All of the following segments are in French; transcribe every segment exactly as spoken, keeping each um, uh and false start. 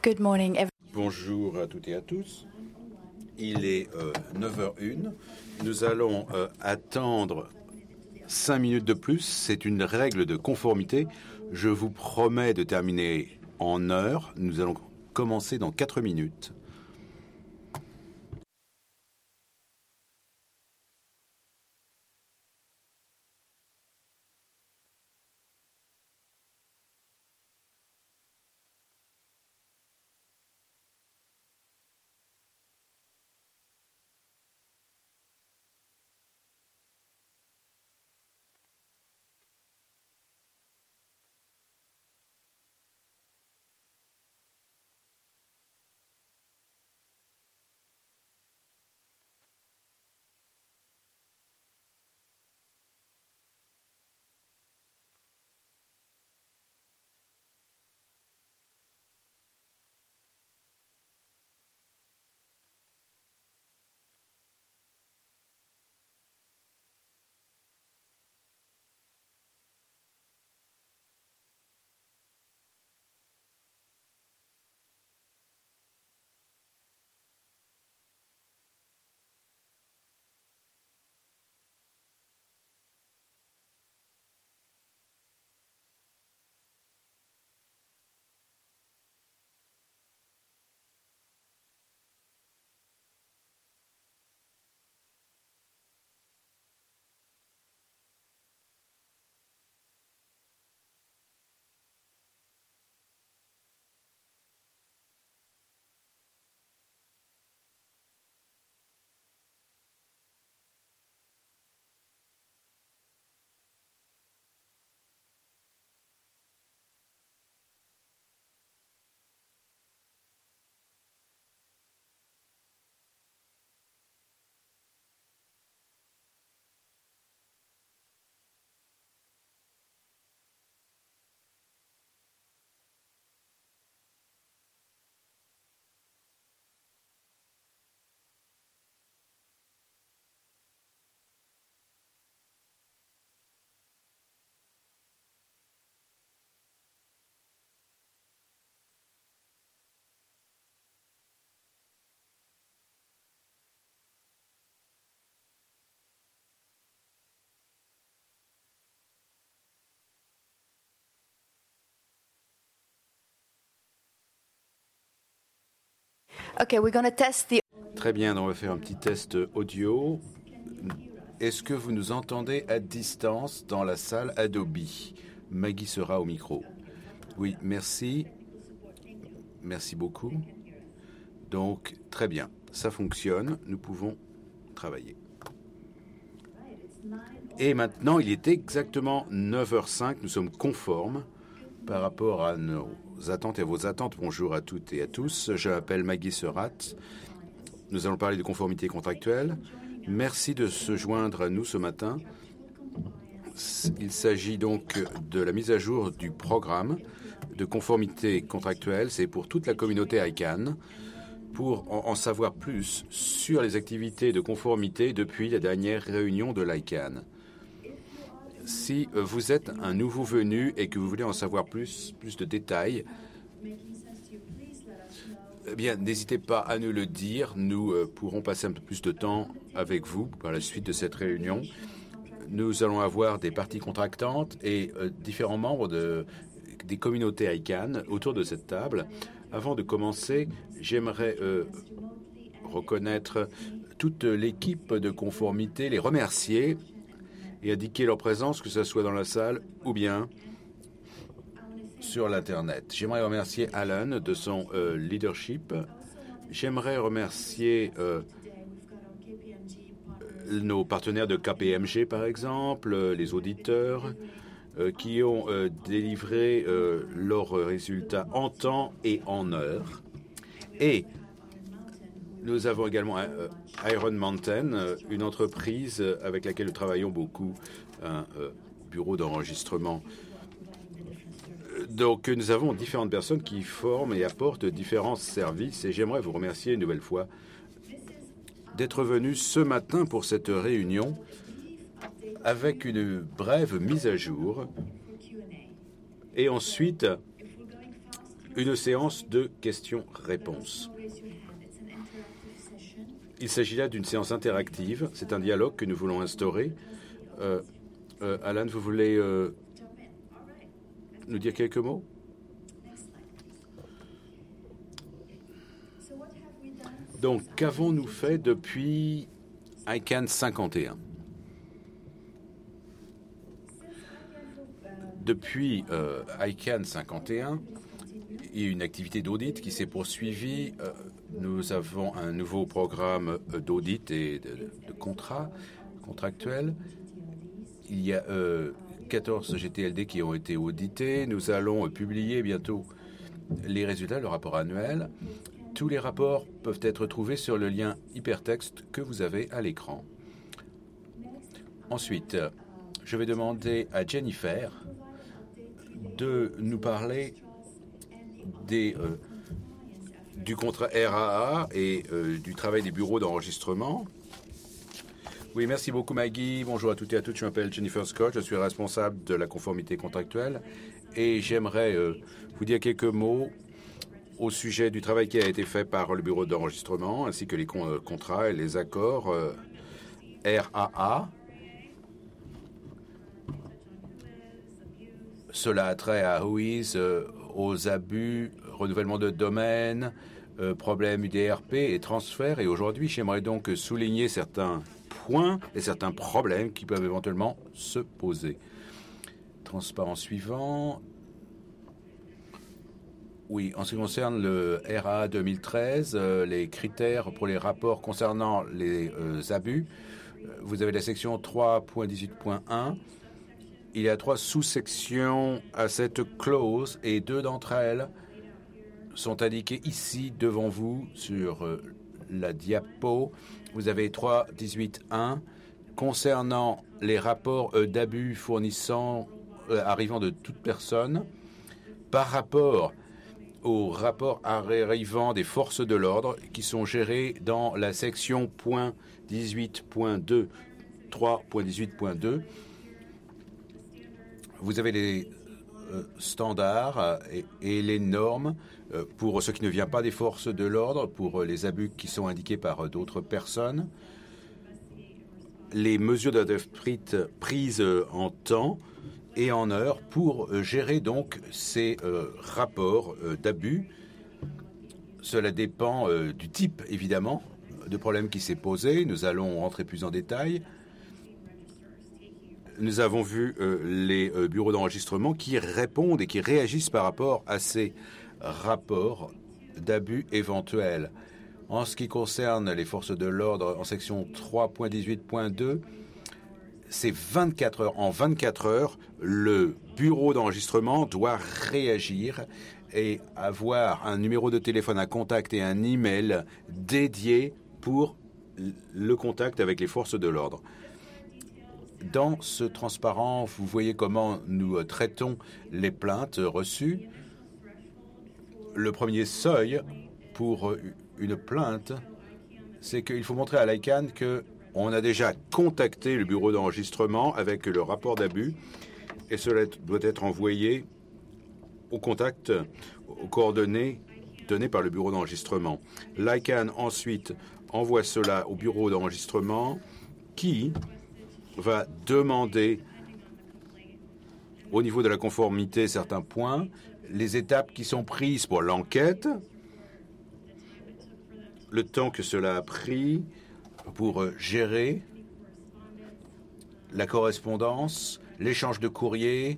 Good morning, everyone. Bonjour à toutes et à tous. Il est euh, neuf heures une. Nous allons euh, attendre cinq minutes de plus. C'est une règle de conformité. Je vous promets de terminer en heure. Nous allons commencer dans quatre minutes. Okay, we're going to test the... Très bien, on va faire un petit test audio. Est-ce que vous nous entendez à distance dans la salle Adobe? Maggie sera au micro. Oui, merci. Merci beaucoup. Donc, très bien, ça fonctionne. Nous pouvons travailler. Et maintenant, il est exactement neuf heures cinq. Nous sommes conformes par rapport à nos attentes et à vos attentes. Bonjour à toutes et à tous. Je m'appelle Maggie Serat. Nous allons parler de conformité contractuelle. Merci de se joindre à nous ce matin. Il s'agit donc de la mise à jour du programme de conformité contractuelle. C'est pour toute la communauté I C A N. Pour en savoir plus sur les activités de conformité depuis la dernière réunion de l'I C A N. Si vous êtes un nouveau venu et que vous voulez en savoir plus, plus de détails, eh bien, n'hésitez pas à nous le dire. Nous euh, pourrons passer un peu plus de temps avec vous par la suite de cette réunion. Nous allons avoir des parties contractantes et euh, différents membres de, des communautés I C A N autour de cette table. Avant de commencer, j'aimerais euh, reconnaître toute l'équipe de conformité, les remercier et indiquer leur présence, que ce soit dans la salle ou bien sur l'Internet. J'aimerais remercier Alan de son euh, leadership. J'aimerais remercier euh, nos partenaires de K P M G, par exemple, les auditeurs euh, qui ont euh, délivré euh, leurs résultats en temps et en heure. Et nous avons également euh, Iron Mountain, euh, une entreprise avec laquelle nous travaillons beaucoup, un euh, bureau d'enregistrement. Donc, nous avons différentes personnes qui forment et apportent différents services. Et j'aimerais vous remercier une nouvelle fois d'être venus ce matin pour cette réunion avec une brève mise à jour. Et ensuite, une séance de questions-réponses. Il s'agit là d'une séance interactive. C'est un dialogue que nous voulons instaurer. Euh, euh, Alan, vous voulez euh, nous dire quelques mots? Donc, qu'avons-nous fait depuis I C A N cinquante et un? Depuis euh, I C A N cinquante et un, il y a une activité d'audit qui s'est poursuivie. Euh, nous avons un nouveau programme d'audit et de, de contrat contractuel. Il y a euh, quatorze G T L D qui ont été audités. Nous allons publier bientôt les résultats, le rapport annuel. Tous les rapports peuvent être trouvés sur le lien hypertexte que vous avez à l'écran. Ensuite, je vais demander à Jennifer de nous parler des, euh, du contrat R A A et euh, du travail des bureaux d'enregistrement. Oui, merci beaucoup Maggie. Bonjour à toutes et à toutes. Je m'appelle Jennifer Scott. Je suis responsable de la conformité contractuelle et j'aimerais euh, vous dire quelques mots au sujet du travail qui a été fait par le bureau d'enregistrement ainsi que les con contrats et les accords euh, R A A. Cela a trait à Whois, euh, aux abus, renouvellement de domaine, euh, problèmes U D R P et transfert. Et aujourd'hui, j'aimerais donc souligner certains points et certains problèmes qui peuvent éventuellement se poser. Transparent suivant. Oui, en ce qui concerne le R A A deux mille treize, euh, les critères pour les rapports concernant les euh, abus, vous avez la section trois point dix-huit point un. Il y a trois sous-sections à cette clause et deux d'entre elles sont indiquées ici devant vous sur euh, la diapo. Vous avez trois point dix-huit point un concernant les rapports euh, d'abus fournissant, euh, arrivant de toute personne par rapport aux rapports arrivant des forces de l'ordre qui sont gérés dans la section point dix-huit point deux, trois point dix-huit point deux. Vous avez les euh, standards euh, et, et les normes euh, pour ce qui ne vient pas des forces de l'ordre, pour euh, les abus qui sont indiqués par euh, d'autres personnes. Les mesures doivent être prises euh, en temps et en heure pour euh, gérer donc ces euh, rapports euh, d'abus. Cela dépend euh, du type, évidemment, de problème qui s'est posé. Nous allons rentrer plus en détail. Nous avons vu euh, les euh, bureaux d'enregistrement qui répondent et qui réagissent par rapport à ces rapports d'abus éventuels. En ce qui concerne les forces de l'ordre en section trois point dix-huit point deux, c'est vingt-quatre heures. En vingt-quatre heures, le bureau d'enregistrement doit réagir et avoir un numéro de téléphone à contact et un email dédié pour le contact avec les forces de l'ordre. Dans ce transparent, vous voyez comment nous traitons les plaintes reçues. Le premier seuil pour une plainte, c'est qu'il faut montrer à l'I C A N qu'on a déjà contacté le bureau d'enregistrement avec le rapport d'abus et cela doit être envoyé au contact, aux coordonnées données par le bureau d'enregistrement. L'I C A N ensuite envoie cela au bureau d'enregistrement qui va demander au niveau de la conformité certains points, les étapes qui sont prises pour l'enquête, le temps que cela a pris pour gérer la correspondance, l'échange de courrier.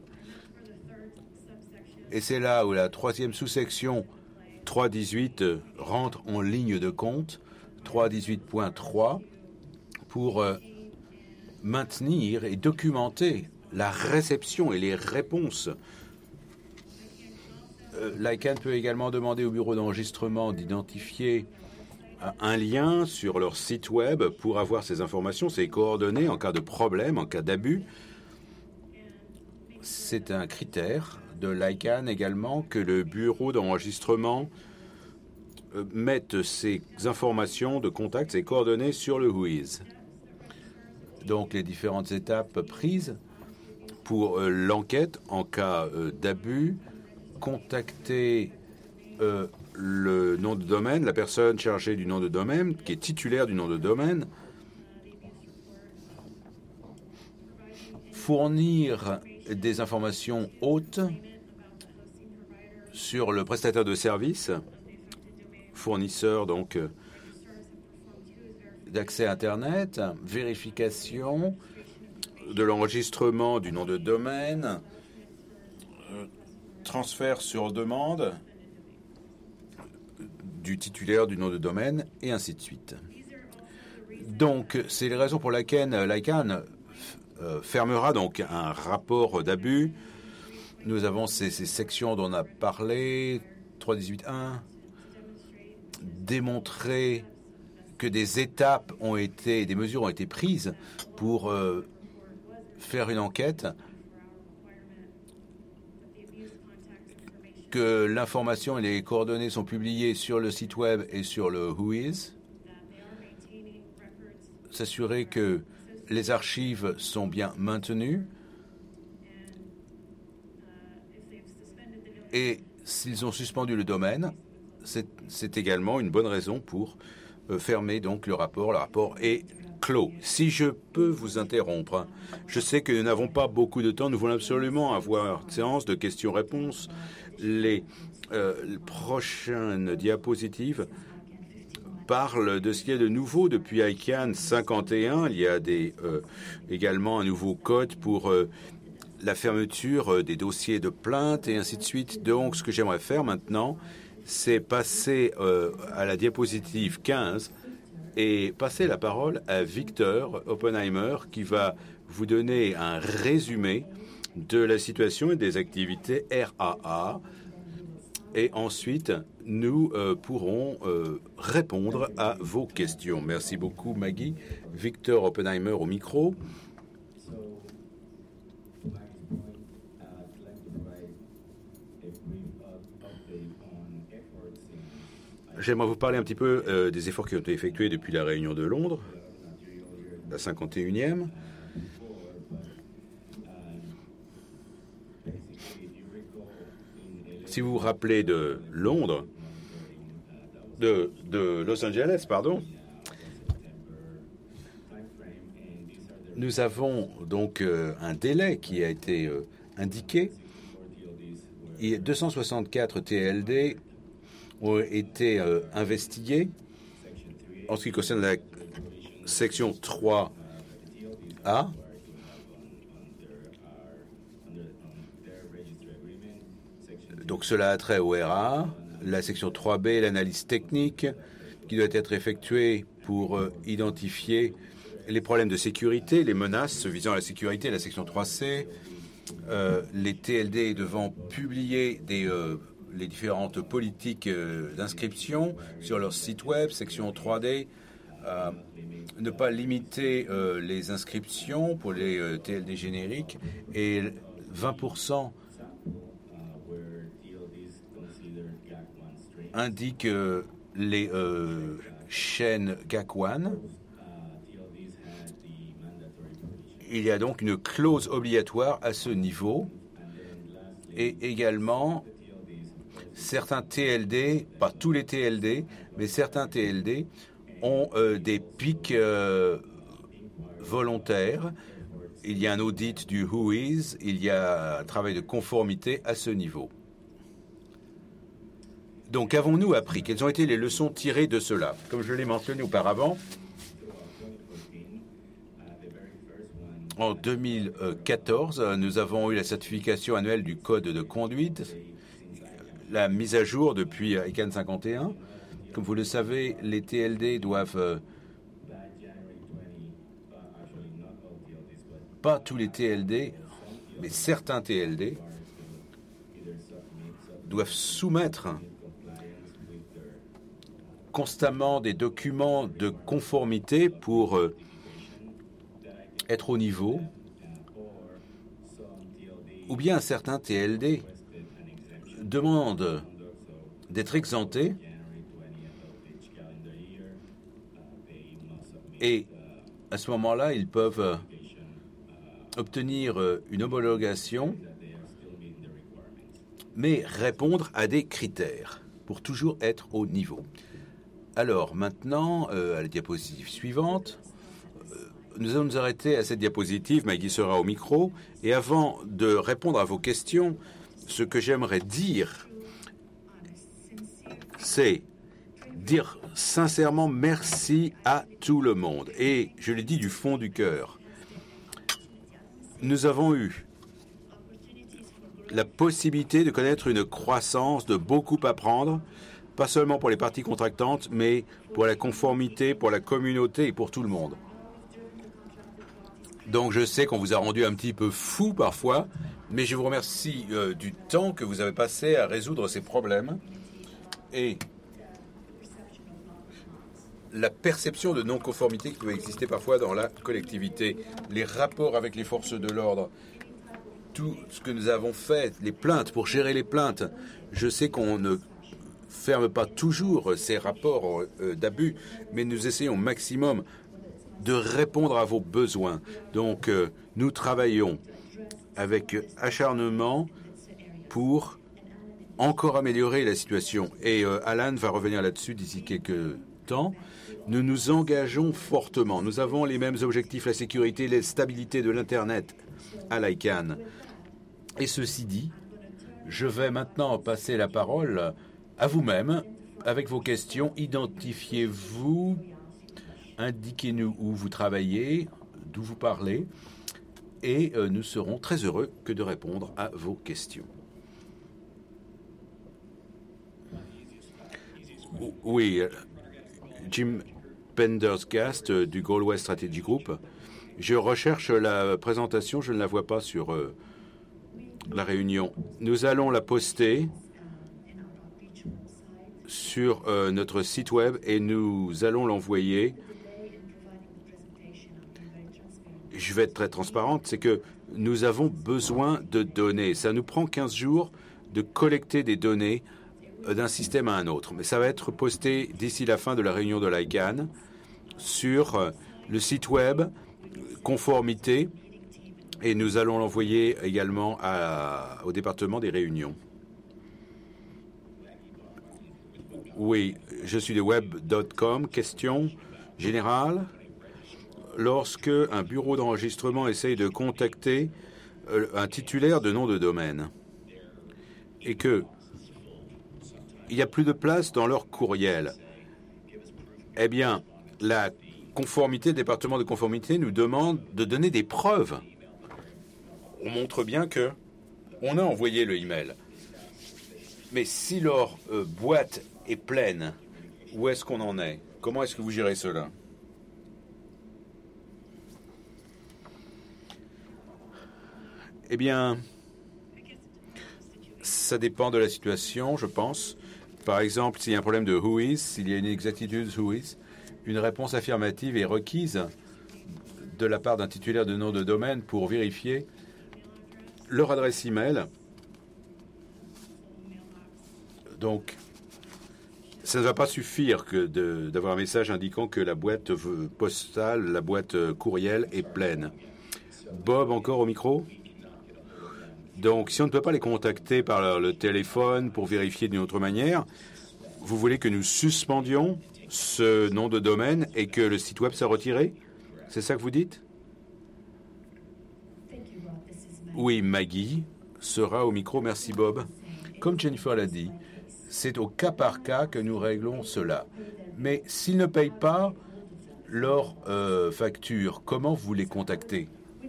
Et c'est là où la troisième sous-section trois point dix-huit rentre en ligne de compte, trois point dix-huit point trois, pour maintenir et documenter la réception et les réponses. Euh, L'I C A N peut également demander au bureau d'enregistrement d'identifier un lien sur leur site web pour avoir ces informations, ces coordonnées en cas de problème, en cas d'abus. C'est un critère de l'I C A N également que le bureau d'enregistrement euh, mette ces informations de contact, ces coordonnées sur le Whois. Donc les différentes étapes prises pour euh, l'enquête en cas euh, d'abus, contacter euh, le nom de domaine, la personne chargée du nom de domaine, qui est titulaire du nom de domaine, fournir des informations hautes sur le prestataire de service, fournisseur donc d'accès Internet, vérification de l'enregistrement du nom de domaine, transfert sur demande du titulaire du nom de domaine, et ainsi de suite. Donc, c'est les raisons pour lesquelles l'ICANN euh, fermera donc un rapport d'abus. Nous avons ces, ces sections dont on a parlé, trois cent dix-huit point un, démontrer que des étapes ont été, des mesures ont été prises pour euh, faire une enquête, que l'information et les coordonnées sont publiées sur le site web et sur le Whois, s'assurer que les archives sont bien maintenues et s'ils ont suspendu le domaine, c'est également une bonne raison pour euh, fermer donc le rapport. Le rapport est clos. Si je peux vous interrompre, je sais que nous n'avons pas beaucoup de temps, nous voulons absolument avoir une séance de questions-réponses. Les, euh, les prochaines diapositives parlent de ce qu'il y a de nouveau depuis ICANN cinquante et un. Il y a des, euh, également un nouveau code pour euh, la fermeture euh, des dossiers de plainte et ainsi de suite. Donc, ce que j'aimerais faire maintenant, c'est passer euh, à la diapositive quinze et passer la parole à Victor Oppenheimer qui va vous donner un résumé de la situation et des activités R A A. Et ensuite, nous euh, pourrons euh, répondre à vos questions. Merci beaucoup, Maggie. Victor Oppenheimer au micro. J'aimerais vous parler un petit peu euh, des efforts qui ont été effectués depuis la réunion de Londres, la cinquante et unième. Si vous vous rappelez de Londres, de, de Los Angeles, pardon, nous avons donc euh, un délai qui a été euh, indiqué. Et deux cent soixante-quatre T L D ont été euh, investigués. En ce qui concerne la section trois A, donc cela a trait au R A, la section trois B, l'analyse technique qui doit être effectuée pour euh, identifier les problèmes de sécurité, les menaces visant à la sécurité, la section trois C, euh, les T L D devant publier des, euh, les différentes politiques euh, d'inscription sur leur site web, section trois D, euh, ne pas limiter euh, les inscriptions pour les euh, T L D génériques et vingt pour cent indique euh, les euh, chaînes G A C un. Il y a donc une clause obligatoire à ce niveau et également certains T L D, pas tous les T L D, mais certains T L D ont euh, des pics euh, volontaires. Il y a un audit du Whois, il y a un travail de conformité à ce niveau. Donc, qu'avons-nous appris? Quelles ont été les leçons tirées de cela? Comme je l'ai mentionné auparavant, en deux mille quatorze, nous avons eu la certification annuelle du code de conduite, la mise à jour depuis ICANN cinquante et un. Comme vous le savez, les T L D doivent... Pas tous les T L D, mais certains T L D doivent soumettre constamment des documents de conformité pour euh, être au niveau, ou bien certains T L D demandent d'être exemptés et à ce moment-là, ils peuvent obtenir une homologation mais répondre à des critères. pour toujours être au niveau. Alors maintenant, euh, à la diapositive suivante, euh, nous allons nous arrêter à cette diapositive. Maggie sera au micro. Et avant de répondre à vos questions, ce que j'aimerais dire, c'est dire sincèrement merci à tout le monde. Et je le dis du fond du cœur. Nous avons eu la possibilité de connaître une croissance, de beaucoup apprendre, pas seulement pour les parties contractantes, mais pour la conformité, pour la communauté et pour tout le monde. Donc je sais qu'on vous a rendu un petit peu fou parfois, mais je vous remercie euh, du temps que vous avez passé à résoudre ces problèmes et la perception de non-conformité qui peut exister parfois dans la collectivité, les rapports avec les forces de l'ordre, tout ce que nous avons fait, les plaintes, pour gérer les plaintes. Je sais qu'on ne ferme pas toujours ces rapports euh, d'abus, mais nous essayons au maximum de répondre à vos besoins. Donc, euh, nous travaillons avec acharnement pour encore améliorer la situation. Et euh, Alan va revenir là-dessus d'ici quelques temps. Nous nous engageons fortement. Nous avons les mêmes objectifs, la sécurité, la stabilité de l'Internet à l'ICANN. Et ceci dit, je vais maintenant passer la parole à vous-même avec vos questions. Identifiez-vous, indiquez-nous où vous travaillez, d'où vous parlez, et euh, nous serons très heureux que de répondre à vos questions. Oui, Jim Pendergast du Galway Strategy Group. Je recherche la présentation, je ne la vois pas sur euh, la réunion. Nous allons la poster sur euh, notre site web et nous allons l'envoyer. Je vais être très transparente, c'est que nous avons besoin de données. Ça nous prend quinze jours de collecter des données d'un système à un autre. Mais ça va être posté d'ici la fin de la réunion de l'ICANN sur le site web conformité et nous allons l'envoyer également à, au département des réunions. Oui, je suis de web point com. Question générale. Lorsque un bureau d'enregistrement essaye de contacter un titulaire de nom de domaine et que il n'y a plus de place dans leur courriel, eh bien, la conformité, le département de conformité nous demande de donner des preuves. On montre bien que on a envoyé le email. Mais si leur euh, boîte est pleine, où est-ce qu'on en est? Comment est-ce que vous gérez cela? Eh bien, ça dépend de la situation, je pense. Par exemple, s'il y a un problème de who is, s'il y a une inexactitude who is, une réponse affirmative est requise de la part d'un titulaire de nom de domaine pour vérifier leur adresse email. Donc, ça ne va pas suffire que de, d'avoir un message indiquant que la boîte postale, la boîte courriel est pleine. Bob, encore au micro? Donc, si on ne peut pas les contacter par le téléphone pour vérifier d'une autre manière, vous voulez que nous suspendions ce nom de domaine et que le site web soit retiré? C'est ça que vous dites? Oui, Maggie sera au micro. Merci, Bob. Comme Jennifer l'a dit, c'est au cas par cas que nous réglons cela. Mais s'ils ne payent pas leur euh, facture, comment vous les contactez?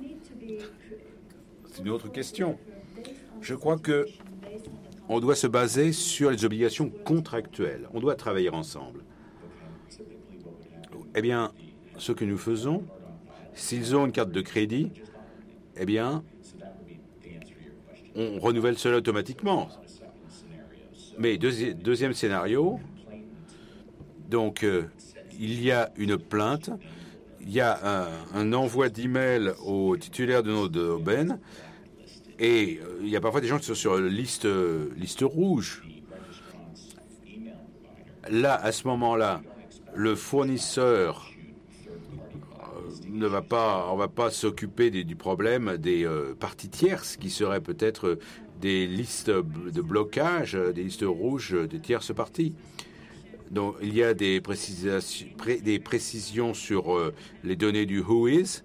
C'est une autre question. Je crois que on doit se baser sur les obligations contractuelles. On doit travailler ensemble. Eh bien, ce que nous faisons, s'ils ont une carte de crédit, eh bien, on renouvelle cela automatiquement. Mais deuxi- deuxième scénario, donc euh, il y a une plainte, il y a un, un envoi d'email au titulaire de nos domaines, et euh, il y a parfois des gens qui sont sur liste, liste rouge. Là, à ce moment-là, le fournisseur euh, ne va pas, on va pas s'occuper des, du problème des euh, parties tierces qui seraient peut-être des listes de blocage, des listes rouges des tierces parties. Donc, il y a des, pré, des précisions sur euh, les données du Whois.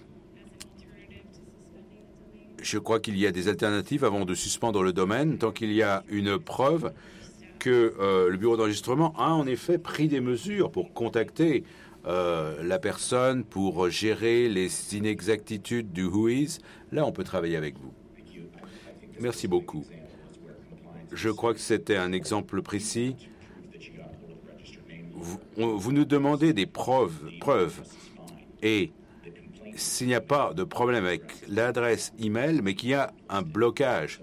Je crois qu'il y a des alternatives avant de suspendre le domaine, tant qu'il y a une preuve que euh, le bureau d'enregistrement a en effet pris des mesures pour contacter euh, la personne, pour gérer les inexactitudes du Whois. Là, on peut travailler avec vous. Merci beaucoup. Je crois que c'était un exemple précis. Vous, on, vous nous demandez des preuves, preuves. Et s'il n'y a pas de problème avec l'adresse email, mais qu'il y a un blocage,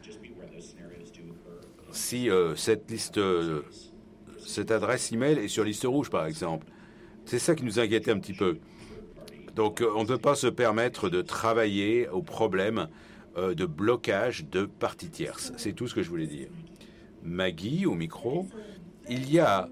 si euh, cette liste, euh, cette adresse email est sur liste rouge, par exemple, c'est ça qui nous inquiétait un petit peu. Donc, euh, on ne peut pas se permettre de travailler au problème euh, de blocage de parties tierces. C'est tout ce que je voulais dire. Maggie, au micro, il y a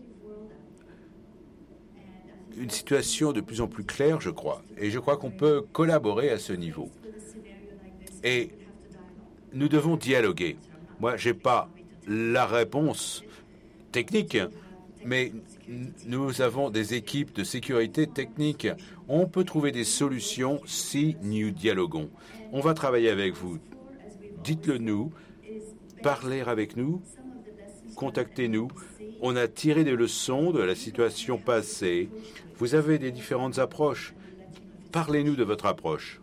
une situation de plus en plus claire, je crois. Et je crois qu'on peut collaborer à ce niveau. Et nous devons dialoguer. Moi, je n'ai pas la réponse technique, mais nous avons des équipes de sécurité technique. On peut trouver des solutions si nous dialoguons. On va travailler avec vous. Dites-le nous, parlez avec nous, contactez-nous. On a tiré des leçons de la situation passée. Vous avez des différentes approches. Parlez-nous de votre approche.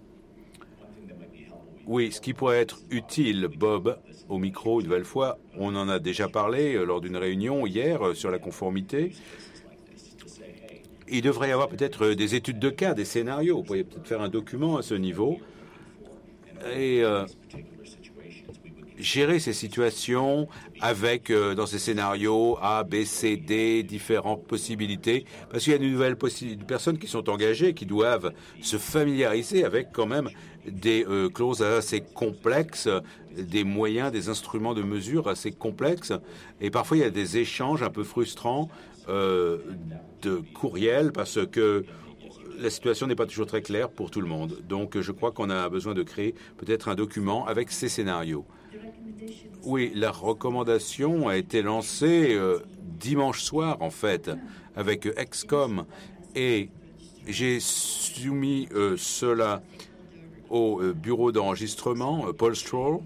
Oui, ce qui pourrait être utile, Bob, au micro une nouvelle fois, on en a déjà parlé lors d'une réunion hier sur la conformité. Il devrait y avoir peut-être des études de cas, des scénarios. Vous pourriez peut-être faire un document à ce niveau et euh, gérer ces situations avec, euh, dans ces scénarios, A, B, C, D, différentes possibilités, parce qu'il y a de nouvelles personnes qui sont engagées, qui doivent se familiariser avec quand même des euh, clauses assez complexes, des moyens, des instruments de mesure assez complexes, et parfois il y a des échanges un peu frustrants euh, de courriels, parce que la situation n'est pas toujours très claire pour tout le monde. Donc je crois qu'on a besoin de créer peut-être un document avec ces scénarios. Oui, la recommandation a été lancée euh, dimanche soir, en fait, avec Excom. Et j'ai soumis euh, cela au euh, bureau d'enregistrement, euh, Paul Stroll.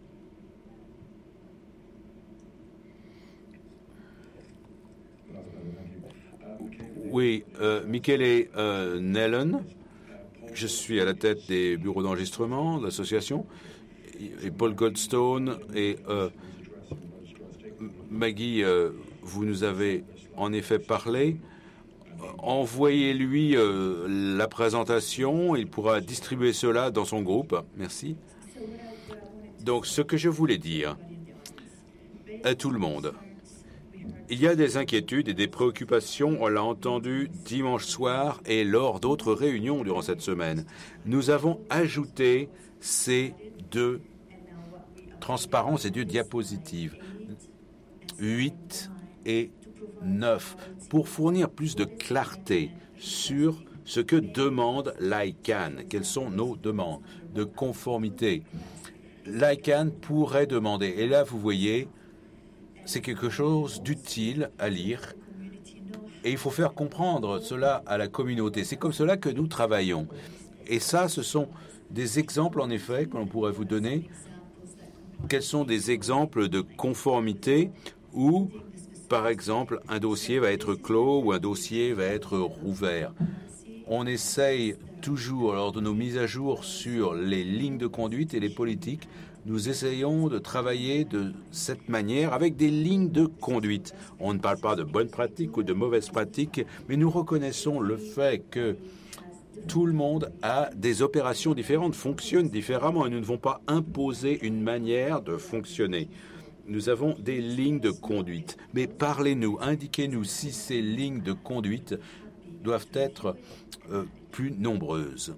Oui, euh, Michele euh, Nellen. Je suis à la tête des bureaux d'enregistrement de l'association. Et Paul Goldstone et euh, Maggie, euh, vous nous avez en effet parlé. Envoyez-lui euh, la présentation, il pourra distribuer cela dans son groupe. Merci. Donc, ce que je voulais dire à tout le monde, il y a des inquiétudes et des préoccupations, on l'a entendu dimanche soir et lors d'autres réunions durant cette semaine. Nous avons ajouté ces deux transparences et deux diapositives, huit et neuf, pour fournir plus de clarté sur ce que demande l'I C A N, quelles sont nos demandes de conformité. L'I C A N pourrait demander, et là vous voyez, c'est quelque chose d'utile à lire, et il faut faire comprendre cela à la communauté. C'est comme cela que nous travaillons. Et ça, ce sont des exemples, en effet, que l'on pourrait vous donner. Quels sont des exemples de conformité où, par exemple, un dossier va être clos ou un dossier va être rouvert. On essaye toujours, lors de nos mises à jour sur les lignes de conduite et les politiques, nous essayons de travailler de cette manière avec des lignes de conduite. On ne parle pas de bonnes pratiques ou de mauvaises pratiques, mais nous reconnaissons le fait que tout le monde a des opérations différentes, fonctionne différemment et nous ne devons pas imposer une manière de fonctionner. Nous avons des lignes de conduite, mais parlez-nous, indiquez-nous si ces lignes de conduite doivent être euh, plus nombreuses.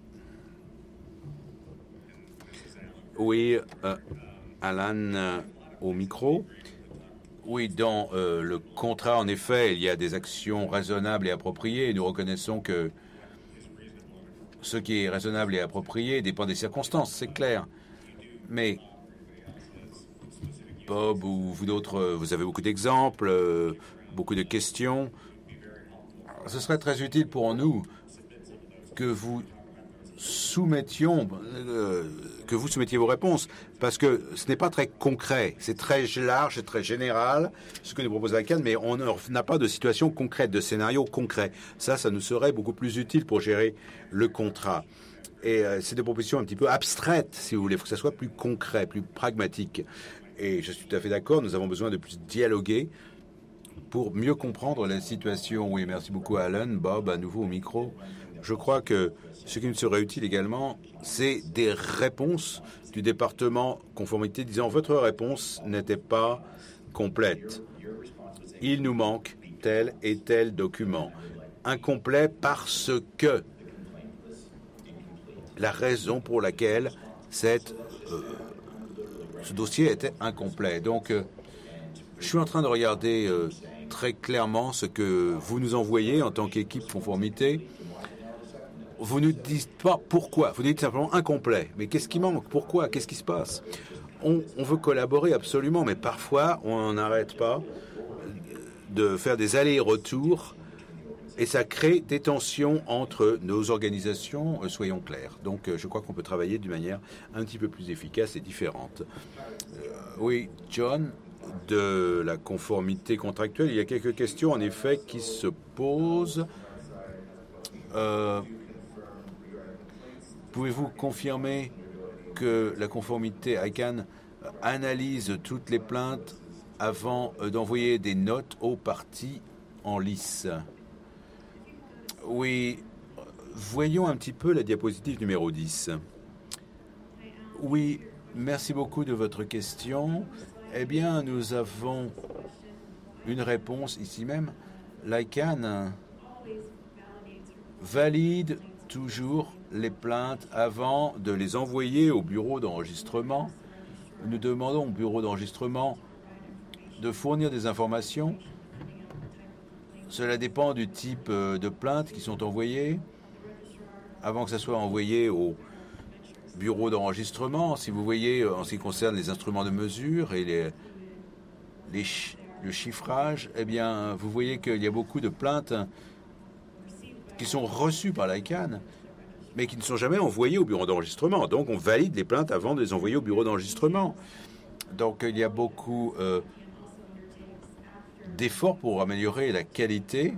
Oui, euh, Alan, euh, au micro. Oui, dans euh, le contrat, en effet, il y a des actions raisonnables et appropriées. Et nous reconnaissons que ce qui est raisonnable et approprié dépend des circonstances, c'est clair. Mais Bob ou vous d'autres, vous avez beaucoup d'exemples, euh, beaucoup de questions. Ce serait très utile pour nous que vous soumettions, euh, que vous soumettiez vos réponses, parce que ce n'est pas très concret, c'est très large, c'est très général, ce que nous propose la CAN, mais on n'a pas de situation concrète, de scénario concret. Ça, ça nous serait beaucoup plus utile pour gérer le contrat. Et euh, c'est des propositions un petit peu abstraites, si vous voulez. Il faut que ça soit plus concret, plus pragmatique. Et je suis tout à fait d'accord, nous avons besoin de plus dialoguer pour mieux comprendre la situation. Oui, merci beaucoup Alan, Bob, à nouveau au micro. Je crois que ce qui nous serait utile également, c'est des réponses du département conformité disant votre réponse n'était pas complète. Il nous manque tel et tel document. Incomplet parce que la raison pour laquelle cette, euh, ce dossier était incomplet. Donc, euh, je suis en train de regarder euh, très clairement ce que vous nous envoyez en tant qu'équipe conformité. Vous ne dites pas pourquoi, vous dites simplement incomplet. Mais qu'est-ce qui manque? Pourquoi? Qu'est-ce qui se passe? on, on veut collaborer absolument, mais parfois on n'arrête pas de faire des allers-retours et ça crée des tensions entre nos organisations, soyons clairs. Donc je crois qu'on peut travailler d'une manière un petit peu plus efficace et différente. Euh, oui, John, de la conformité contractuelle, il y a quelques questions en effet qui se posent. Euh, Pouvez-vous confirmer que la conformité I C A N analyse toutes les plaintes avant d'envoyer des notes aux parties en lice? Oui, voyons un petit peu la diapositive numéro dix. Oui, merci beaucoup de votre question. Eh bien, nous avons une réponse ici même. L'I C A N valide toujours les plaintes avant de les envoyer au bureau d'enregistrement. Nous demandons au bureau d'enregistrement de fournir des informations. Cela dépend du type de plaintes qui sont envoyées. Avant que ça soit envoyé au bureau d'enregistrement, si vous voyez, en ce qui concerne les instruments de mesure et les, les, le chiffrage, eh bien, vous voyez qu'il y a beaucoup de plaintes qui sont reçues par l'I C A N, mais qui ne sont jamais envoyées au bureau d'enregistrement. Donc, on valide les plaintes avant de les envoyer au bureau d'enregistrement. Donc, il y a beaucoup euh, d'efforts pour améliorer la qualité.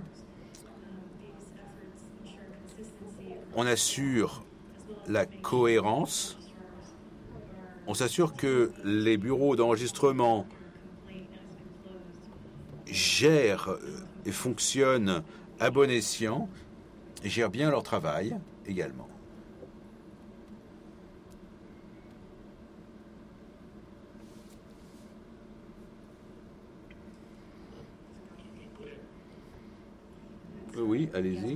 On assure la cohérence. On s'assure que les bureaux d'enregistrement gèrent et fonctionnent à bon escient et gèrent bien leur travail également. Oui, allez-y.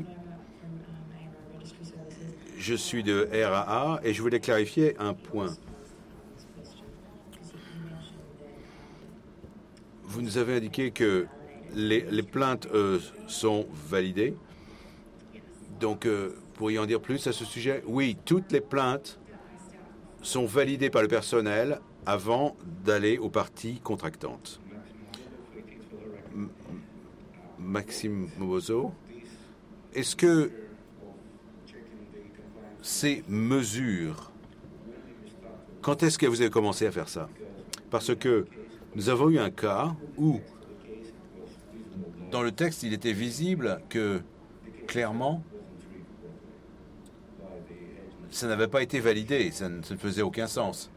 Je suis de R A A et je voulais clarifier un point. Vous nous avez indiqué que les, les plaintes euh, sont validées. Donc, euh, pourriez-vous en dire plus à ce sujet? Oui, toutes les plaintes sont validées par le personnel avant d'aller aux parties contractantes. M- Maxime Mobozo, est-ce que ces mesures, quand est-ce que vous avez commencé à faire ça? Parce que nous avons eu un cas où, dans le texte, il était visible que, clairement, ça n'avait pas été validé, ça ne, ça ne faisait aucun sens.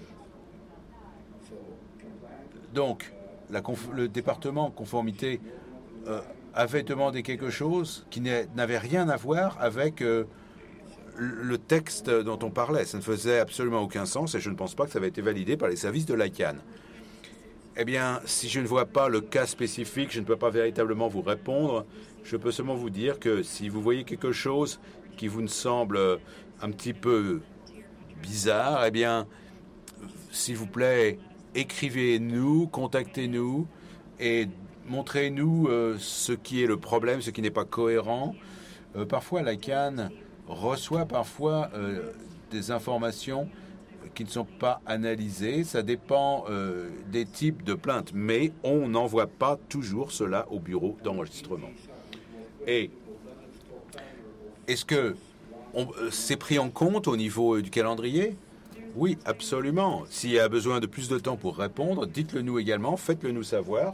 Donc, la conf- le département conformité euh, avait demandé quelque chose qui n'avait rien à voir avec euh, le texte dont on parlait. Ça ne faisait absolument aucun sens et je ne pense pas que ça avait été validé par les services de l'I C A N. Eh bien, si je ne vois pas le cas spécifique, je ne peux pas véritablement vous répondre. Je peux seulement vous dire que si vous voyez quelque chose qui vous semble un petit peu bizarre, eh bien, s'il vous plaît, écrivez-nous, contactez-nous et montrez-nous euh, ce qui est le problème, ce qui n'est pas cohérent. Euh, parfois, la C A N reçoit parfois euh, des informations qui ne sont pas analysées. Ça dépend euh, des types de plaintes, mais on n'envoie pas toujours cela au bureau d'enregistrement. Et est-ce que on, euh, c'est pris en compte au niveau euh, du calendrier? Oui, absolument. S'il y a besoin de plus de temps pour répondre, dites-le nous également, faites-le nous savoir.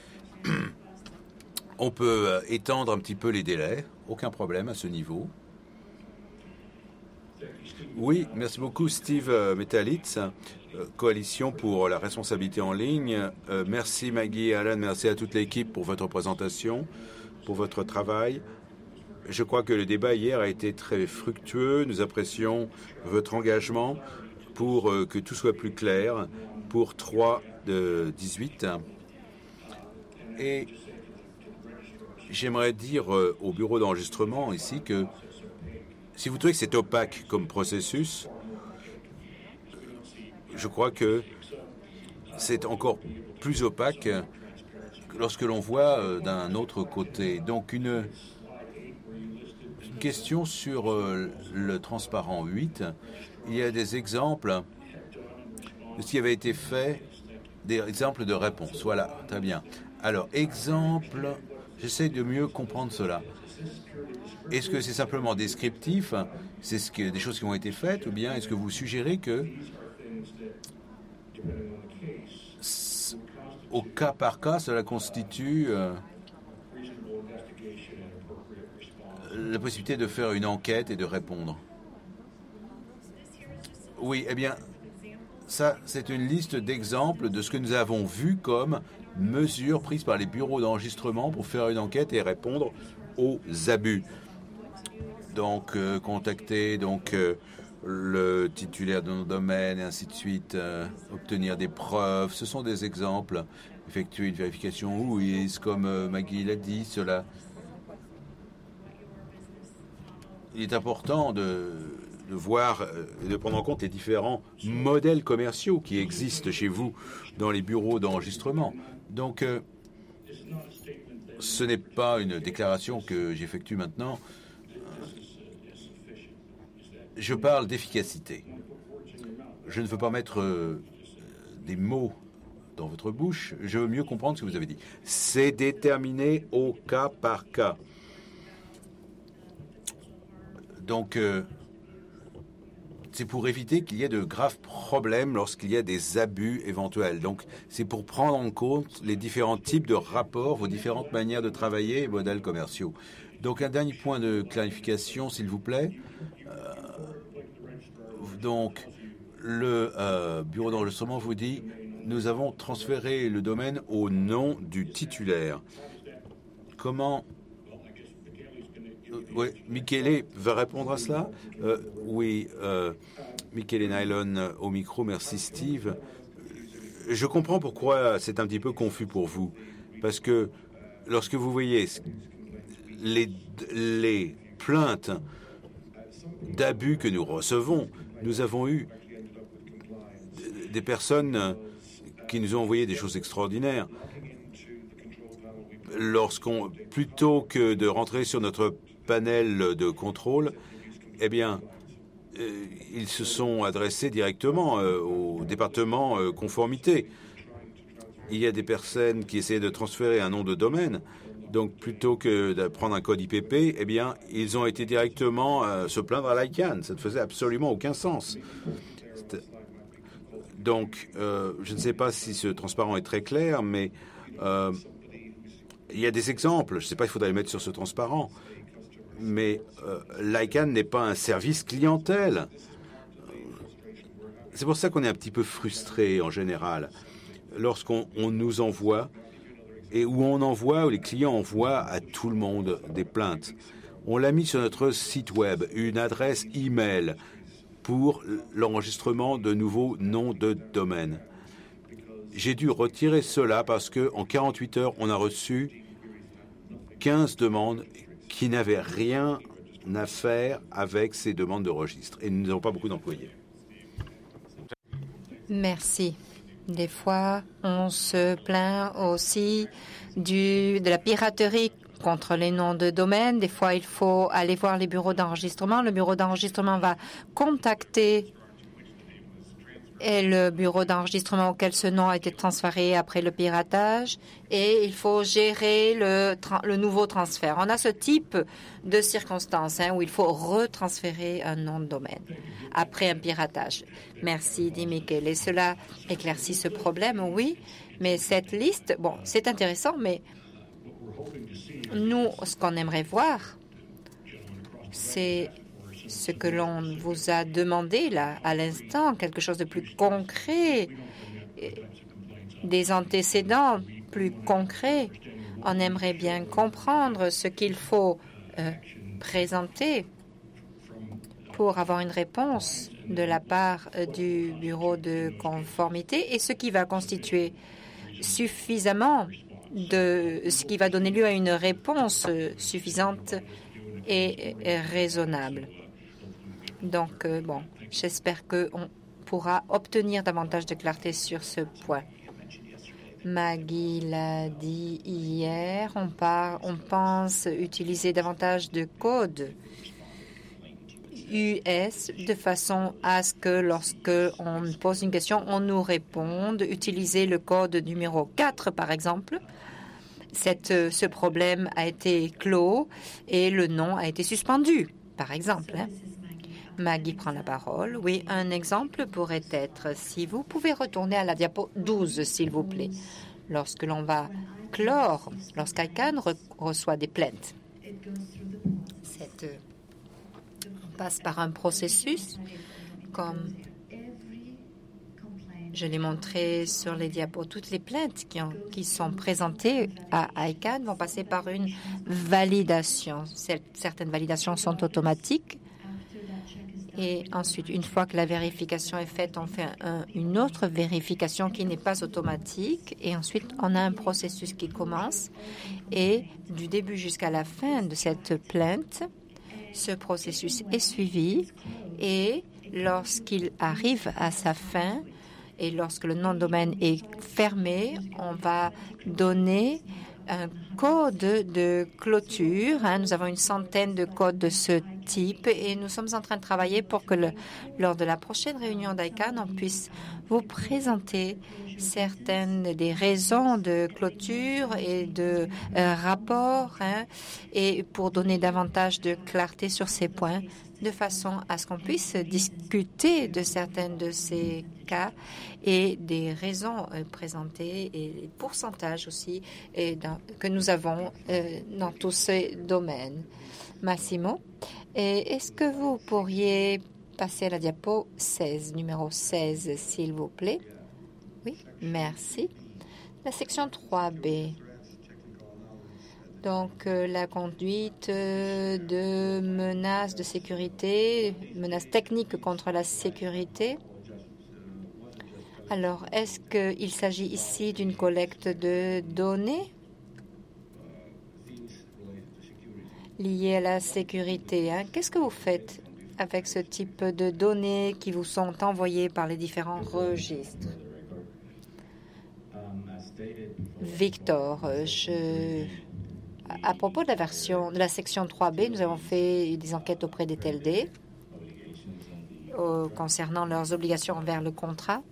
On peut euh, étendre un petit peu les délais, aucun problème à ce niveau. Oui, merci beaucoup Steve Metalitz, euh, Coalition pour la responsabilité en ligne. Euh, merci Maggie et Alan, merci à toute l'équipe pour votre présentation, pour votre travail. Je crois que le débat hier a été très fructueux. Nous apprécions votre engagement pour euh, que tout soit plus clair pour trois de dix-huit. Et j'aimerais dire euh, au bureau d'enregistrement ici que si vous trouvez que c'est opaque comme processus, je crois que c'est encore plus opaque lorsque l'on voit euh, d'un autre côté. Donc une, une question sur euh, le transparent huit. Il y a des exemples de ce qui avait été fait, des exemples de réponse. Voilà, très bien. Alors, exemple, j'essaie de mieux comprendre cela. Est-ce que c'est simplement descriptif, c'est ce que, des choses qui ont été faites, ou bien est-ce que vous suggérez que, au cas par cas, cela constitue euh, la possibilité de faire une enquête et de répondre? Oui, eh bien, ça, c'est une liste d'exemples de ce que nous avons vu comme mesures prises par les bureaux d'enregistrement pour faire une enquête et répondre aux abus. Donc, euh, contacter donc, euh, le titulaire de nos domaines et ainsi de suite, euh, obtenir des preuves. Ce sont des exemples. Effectuer une vérification où est comme euh, Maggie l'a dit, cela. Il est important de, de voir et de prendre en compte les différents modèles commerciaux qui existent chez vous dans les bureaux d'enregistrement. Donc, euh, ce n'est pas une déclaration que j'effectue maintenant. Je parle d'efficacité. Je ne veux pas mettre euh, des mots dans votre bouche. Je veux mieux comprendre ce que vous avez dit. C'est déterminé au cas par cas. Donc, euh, c'est pour éviter qu'il y ait de graves problèmes lorsqu'il y a des abus éventuels. Donc, c'est pour prendre en compte les différents types de rapports, vos différentes manières de travailler et modèles commerciaux. Donc, un dernier point de clarification, s'il vous plaît. Euh, donc, le euh, bureau d'enregistrement vous dit « Nous avons transféré le domaine au nom du titulaire ». Comment... Euh, oui, Michele va répondre à cela. Euh, oui, euh, Michele Nylon euh, au micro. Merci Steve. Je comprends pourquoi c'est un petit peu confus pour vous. Parce que lorsque vous voyez les, les plaintes d'abus que nous recevons, nous avons eu des personnes qui nous ont envoyé des choses extraordinaires. Lorsqu'on, plutôt que de rentrer sur notre panel de contrôle, eh bien, euh, ils se sont adressés directement euh, au département euh, conformité. Il y a des personnes qui essaient de transférer un nom de domaine. Donc, plutôt que de prendre un code I P P, eh bien, ils ont été directement euh, se plaindre à l'I C A N. Ça ne faisait absolument aucun sens. Donc, euh, je ne sais pas si ce transparent est très clair, mais euh, il y a des exemples. Je ne sais pas, il faudrait les mettre sur ce transparent. Mais euh, l'I C A N n'est pas un service clientèle. C'est pour ça qu'on est un petit peu frustré en général lorsqu'on on nous envoie et où on envoie, où les clients envoient à tout le monde des plaintes. On l'a mis sur notre site web, une adresse email pour l'enregistrement de nouveaux noms de domaine. J'ai dû retirer cela parce qu'en quarante-huit heures, on a reçu quinze demandes qui n'avaient rien à faire avec ces demandes de registre. Et nous n'avons pas beaucoup d'employés. Merci. Des fois, on se plaint aussi du, de la piraterie contre les noms de domaine. Des fois, il faut aller voir les bureaux d'enregistrement. Le bureau d'enregistrement va contacter et le bureau d'enregistrement auquel ce nom a été transféré après le piratage, et il faut gérer le, le nouveau transfert. On a ce type de circonstances hein, où il faut retransférer un nom de domaine après un piratage. Merci, dit Michael. Et cela éclaircit ce problème, oui, mais cette liste, bon, c'est intéressant, mais nous, ce qu'on aimerait voir, c'est ce que l'on vous a demandé là à l'instant, quelque chose de plus concret, des antécédents plus concrets. On aimerait bien comprendre ce qu'il faut euh, présenter pour avoir une réponse de la part euh, du bureau de conformité et ce qui va constituer suffisamment de ce qui va donner lieu à une réponse suffisante et raisonnable. Donc, euh, bon, j'espère qu'on pourra obtenir davantage de clarté sur ce point. Maggie l'a dit hier, on, part, on pense utiliser davantage de code U S de façon à ce que lorsque on pose une question, on nous réponde. Utiliser le code numéro quatre, par exemple. Cette, ce problème a été clos et le nom a été suspendu, par exemple. Hein. Maggie prend la parole. Oui, un exemple pourrait être, si vous pouvez retourner à la diapo douze, s'il vous plaît, lorsque l'on va clore, lorsqu'ICANN re reçoit des plaintes. Cette, on passe par un processus, comme je l'ai montré sur les diapos. Toutes les plaintes qui, ont, qui sont présentées à ICANN vont passer par une validation. Certaines validations sont automatiques. Et ensuite, une fois que la vérification est faite, on fait un, une autre vérification qui n'est pas automatique. Et ensuite, on a un processus qui commence. Et du début jusqu'à la fin de cette plainte, ce processus est suivi. Et lorsqu'il arrive à sa fin, et lorsque le nom de domaine est fermé, on va donner un code de clôture. Hein. Nous avons une centaine de codes de ce type et nous sommes en train de travailler pour que le, lors de la prochaine réunion d'ICANN, on puisse vous présenter certaines des raisons de clôture et de euh, rapports hein, et pour donner davantage de clarté sur ces points de façon à ce qu'on puisse discuter de certains de ces cas et des raisons euh, présentées et les pourcentages aussi et dans, que nous avons euh, dans tous ces domaines. Massimo, est-ce que vous pourriez passer à la diapo seize, numéro seize, s'il vous plaît? Oui, merci. La section trois B. Donc, euh, la conduite euh, de menaces de sécurité, menaces techniques contre la sécurité. Alors, est-ce qu'il s'agit ici d'une collecte de données liées à la sécurité hein? Qu'est-ce que vous faites avec ce type de données qui vous sont envoyées par les différents registres? Victor, je... à propos de la version de la section trois B, nous avons fait des enquêtes auprès des T L D euh, concernant leurs obligations envers le contrat.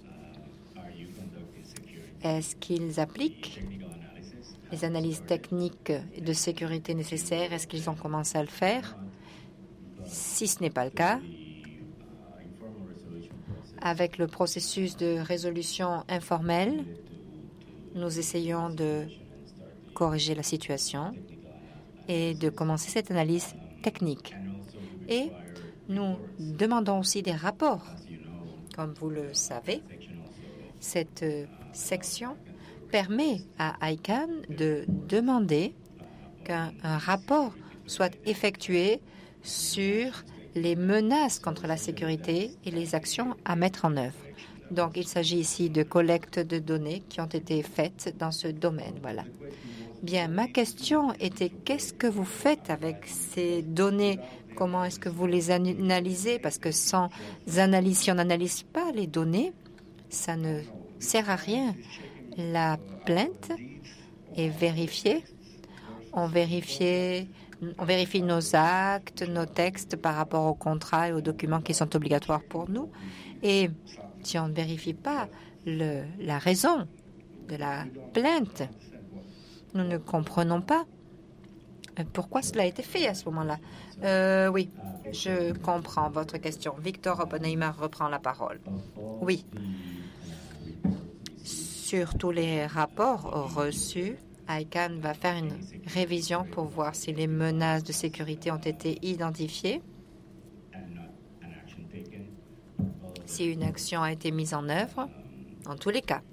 Est-ce qu'ils appliquent les analyses techniques de sécurité nécessaires? Est-ce qu'ils ont commencé à le faire? Si ce n'est pas le cas, avec le processus de résolution informelle, nous essayons de corriger la situation et de commencer cette analyse technique. Et nous demandons aussi des rapports. Comme vous le savez, cette section permet à ICANN de demander qu'un rapport soit effectué sur les menaces contre la sécurité et les actions à mettre en œuvre. Donc, il s'agit ici de collecte de données qui ont été faites dans ce domaine. Voilà. Bien, ma question était qu'est-ce que vous faites avec ces données? Comment est-ce que vous les analysez? Parce que sans analyse, si on n'analyse pas les données, ça ne sert à rien. La plainte est vérifiée. On vérifie, on vérifie nos actes, nos textes par rapport aux contrats et aux documents qui sont obligatoires pour nous. Et si on ne vérifie pas le, la raison de la plainte, nous ne comprenons pas pourquoi cela a été fait à ce moment-là. Euh, oui, je comprends votre question. Victor Oppenheimer reprend la parole. Oui. Sur tous les rapports reçus, I C A N va faire une révision pour voir si les menaces de sécurité ont été identifiées, si une action a été mise en œuvre, en tous les cas,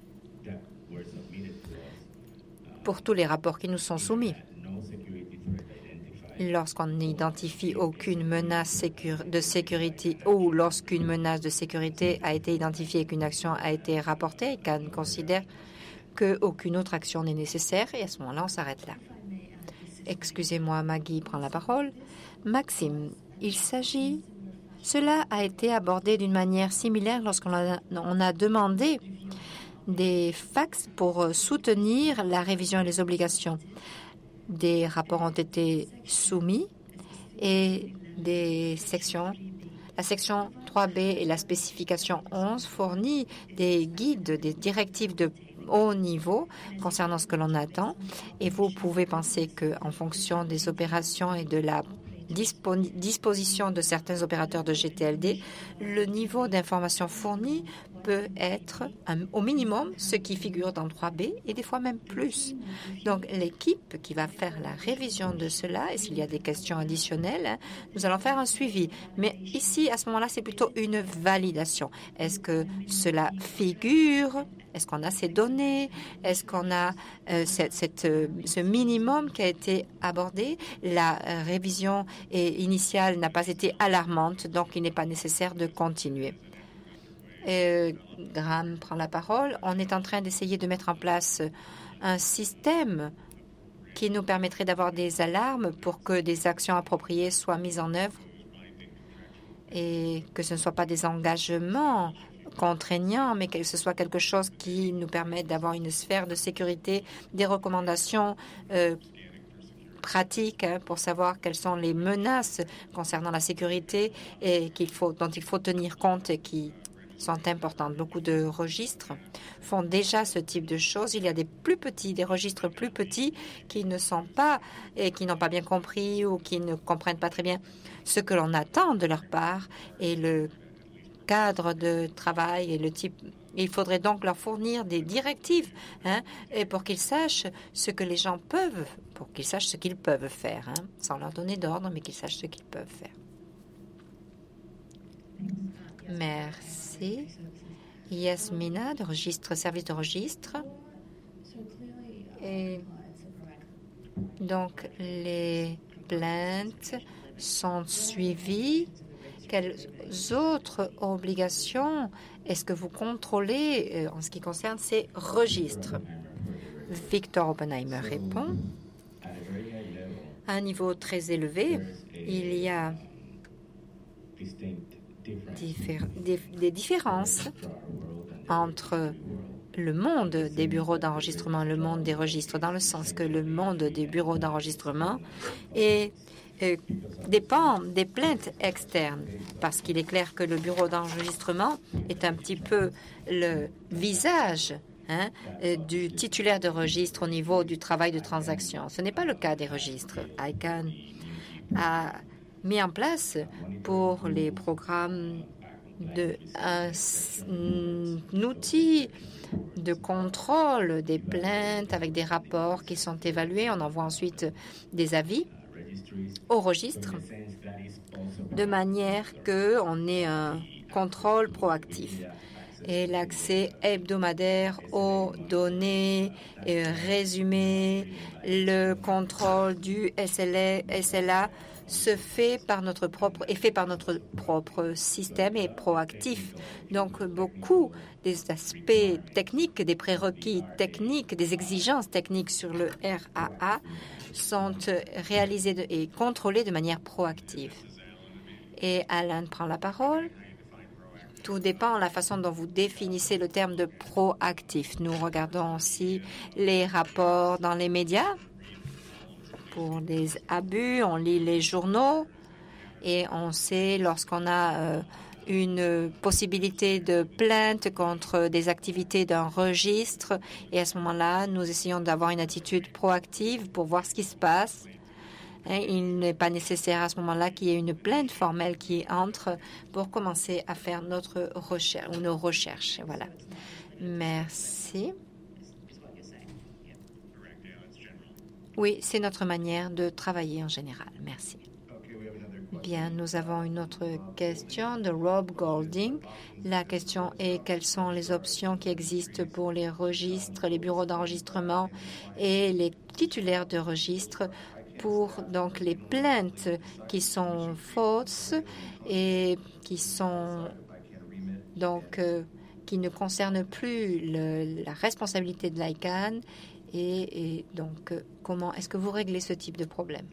pour tous les rapports qui nous sont soumis. Lorsqu'on n'identifie aucune menace de sécurité ou lorsqu'une menace de sécurité a été identifiée et qu'une action a été rapportée, I C A N considère qu'aucune autre action n'est nécessaire et à ce moment-là, on s'arrête là. Excusez-moi, Maggie prend la parole. Maxime, il s'agit... Cela a été abordé d'une manière similaire lorsqu'on a, on a demandé des fax pour soutenir la révision et les obligations. Des rapports ont été soumis et des sections, la section trois B et la spécification onze fournit des guides, des directives de haut niveau concernant ce que l'on attend. Et vous pouvez penser qu'en fonction des opérations et de la disposition de certains opérateurs de G T L D, le niveau d'information fourni peut être un, au minimum ce qui figure dans trois B et des fois même plus. Donc, l'équipe qui va faire la révision de cela, et s'il y a des questions additionnelles, hein, nous allons faire un suivi. Mais ici, à ce moment-là, c'est plutôt une validation. Est-ce que cela figure? Est-ce qu'on a ces données? Est-ce qu'on a euh, cette, cette, euh, ce minimum qui a été abordé? La euh, révision et, initiale n'a pas été alarmante, donc il n'est pas nécessaire de continuer. Euh, Graham prend la parole. On est en train d'essayer de mettre en place un système qui nous permettrait d'avoir des alarmes pour que des actions appropriées soient mises en œuvre et que ce ne soit pas des engagements contraignants, mais que ce soit quelque chose qui nous permette d'avoir une sphère de sécurité, des recommandations euh, pratiques hein, pour savoir quelles sont les menaces concernant la sécurité et qu'il faut, dont il faut tenir compte et qui sont importantes. Beaucoup de registres font déjà ce type de choses. Il y a des plus petits, des registres plus petits qui ne sont pas et qui n'ont pas bien compris ou qui ne comprennent pas très bien ce que l'on attend de leur part et le cadre de travail et le type. Il faudrait donc leur fournir des directives hein, et pour qu'ils sachent ce que les gens peuvent, pour qu'ils sachent ce qu'ils peuvent faire, hein, sans leur donner d'ordre, mais qu'ils sachent ce qu'ils peuvent faire. Merci. Yasmina, de registre, service de registre. Et donc, les plaintes sont suivies. Quelles autres obligations est-ce que vous contrôlez euh, en ce qui concerne ces registres? Victor Oppenheimer répond. À un niveau très élevé, il y a diffé- des, des différences entre le monde des bureaux d'enregistrement et le monde des registres, dans le sens que le monde des bureaux d'enregistrement est Euh, dépend des plaintes externes, parce qu'il est clair que le bureau d'enregistrement est un petit peu le visage hein, euh, du titulaire de registre au niveau du travail de transaction. Ce n'est pas le cas des registres. I C A N a mis en place pour les programmes de, un, un outil de contrôle des plaintes avec des rapports qui sont évalués. On envoie ensuite des avis au registre, de manière qu'on ait un contrôle proactif. Et l'accès hebdomadaire aux données et résumé, le contrôle du S L A se fait par notre propre, est fait par notre propre système et proactif. Donc, beaucoup des aspects techniques, des prérequis techniques, des exigences techniques sur le R A A sont réalisés de, et contrôlés de manière proactive. Et Alan prend la parole. Tout dépend de la façon dont vous définissez le terme de proactif. Nous regardons aussi les rapports dans les médias pour des abus. On lit les journaux et on sait lorsqu'on a euh, une possibilité de plainte contre des activités d'un registre. Et à ce moment-là, nous essayons d'avoir une attitude proactive pour voir ce qui se passe. Il n'est pas nécessaire à ce moment-là qu'il y ait une plainte formelle qui entre pour commencer à faire notre recherche ou nos recherches. Voilà. Merci. Oui, c'est notre manière de travailler en général. Merci. Bien, nous avons une autre question de Rob Golding. La question est quelles sont les options qui existent pour les registres, les bureaux d'enregistrement et les titulaires de registres pour donc les plaintes qui sont fausses et qui sont donc euh, qui ne concernent plus le, la responsabilité de l'I C A N et, et donc euh, comment est-ce que vous réglez ce type de problème?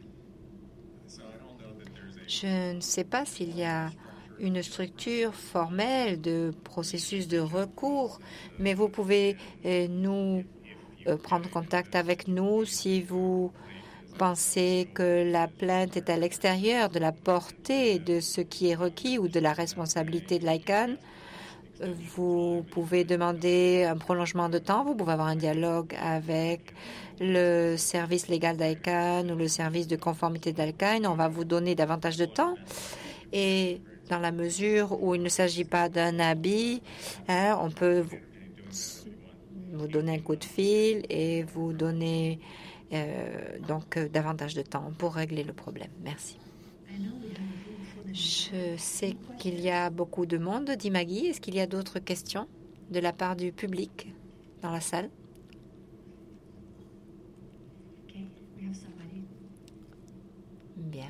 Je ne sais pas s'il y a une structure formelle de processus de recours, mais vous pouvez euh, nous euh, prendre contact avec nous si vous pensez que la plainte est à l'extérieur de la portée de ce qui est requis ou de la responsabilité de l'I C A N. Vous pouvez demander un prolongement de temps. Vous pouvez avoir un dialogue avec le service légal d'I C A N ou le service de conformité d'I C A N. On va vous donner davantage de temps. Et dans la mesure où il ne s'agit pas d'un habit, hein, on peut vous, vous donner un coup de fil et vous donner euh, donc euh, davantage de temps pour régler le problème. Merci. Je sais qu'il y a beaucoup de monde, dit Maggie. Est-ce qu'il y a d'autres questions de la part du public dans la salle? Bien.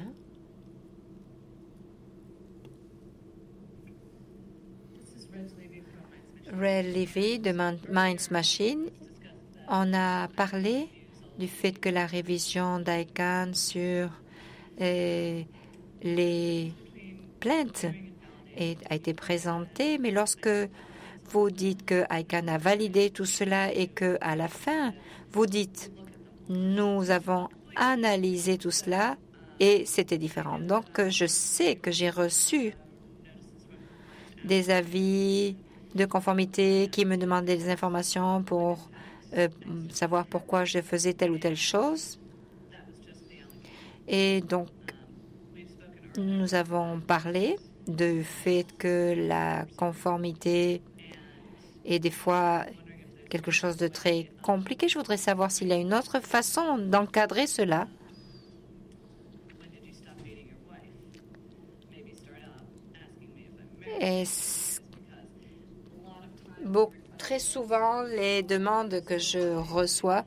Red Levy de Minds Machine. On a parlé du fait que la révision d'I C A N sur euh, les plainte a été présentée, mais lorsque vous dites que I C A N a validé tout cela et que à la fin, vous dites nous avons analysé tout cela et c'était différent. Donc, je sais que j'ai reçu des avis de conformité qui me demandaient des informations pour euh, savoir pourquoi je faisais telle ou telle chose. Et donc, nous avons parlé du fait que la conformité est des fois quelque chose de très compliqué. Je voudrais savoir s'il y a une autre façon d'encadrer cela. Et bon, très souvent, les demandes que je reçois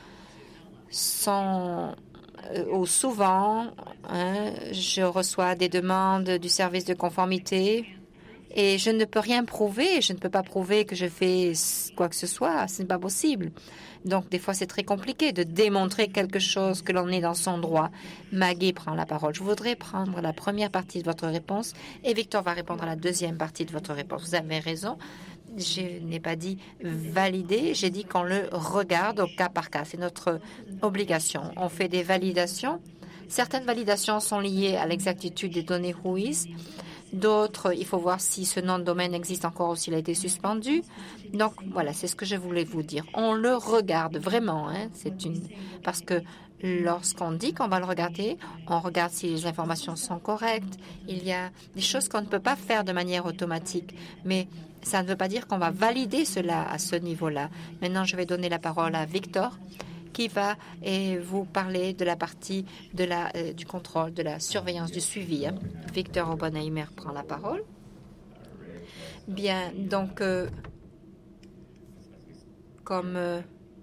sont ou souvent, hein, je reçois des demandes du service de conformité et je ne peux rien prouver. Je ne peux pas prouver que je fais quoi que ce soit. Ce n'est pas possible. Donc, des fois, c'est très compliqué de démontrer quelque chose que l'on est dans son droit. Maggie prend la parole. Je voudrais prendre la première partie de votre réponse et Victor va répondre à la deuxième partie de votre réponse. Vous avez raison. Je n'ai pas dit valider, j'ai dit qu'on le regarde au cas par cas. C'est notre obligation. On fait des validations. Certaines validations sont liées à l'exactitude des données W H O I S. D'autres, il faut voir si ce nom de domaine existe encore ou s'il a été suspendu. Donc, voilà, c'est ce que je voulais vous dire. On le regarde vraiment. Hein, c'est une parce que lorsqu'on dit qu'on va le regarder, on regarde si les informations sont correctes. Il y a des choses qu'on ne peut pas faire de manière automatique, mais ça ne veut pas dire qu'on va valider cela à ce niveau-là. Maintenant, je vais donner la parole à Victor, qui va et vous parler de la partie de la, euh, du contrôle, de la surveillance, du suivi. Hein. Victor Oppenheimer prend la parole. Bien, donc, euh, comme... Euh,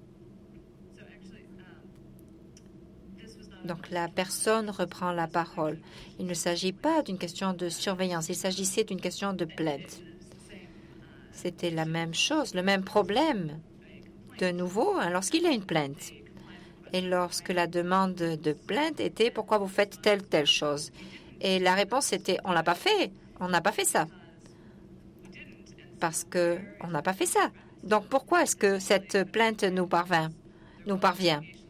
donc, la personne reprend la parole. Il ne s'agit pas d'une question de surveillance, il s'agissait d'une question de plainte. C'était la même chose, le même problème. De nouveau, hein, lorsqu'il y a une plainte, et lorsque la demande de plainte était « Pourquoi vous faites telle, telle chose ?» Et la réponse était « On l'a pas fait, on n'a pas fait ça. » Parce qu'on n'a pas fait ça. Donc, pourquoi est-ce que cette plainte nous parvient, nous parvient?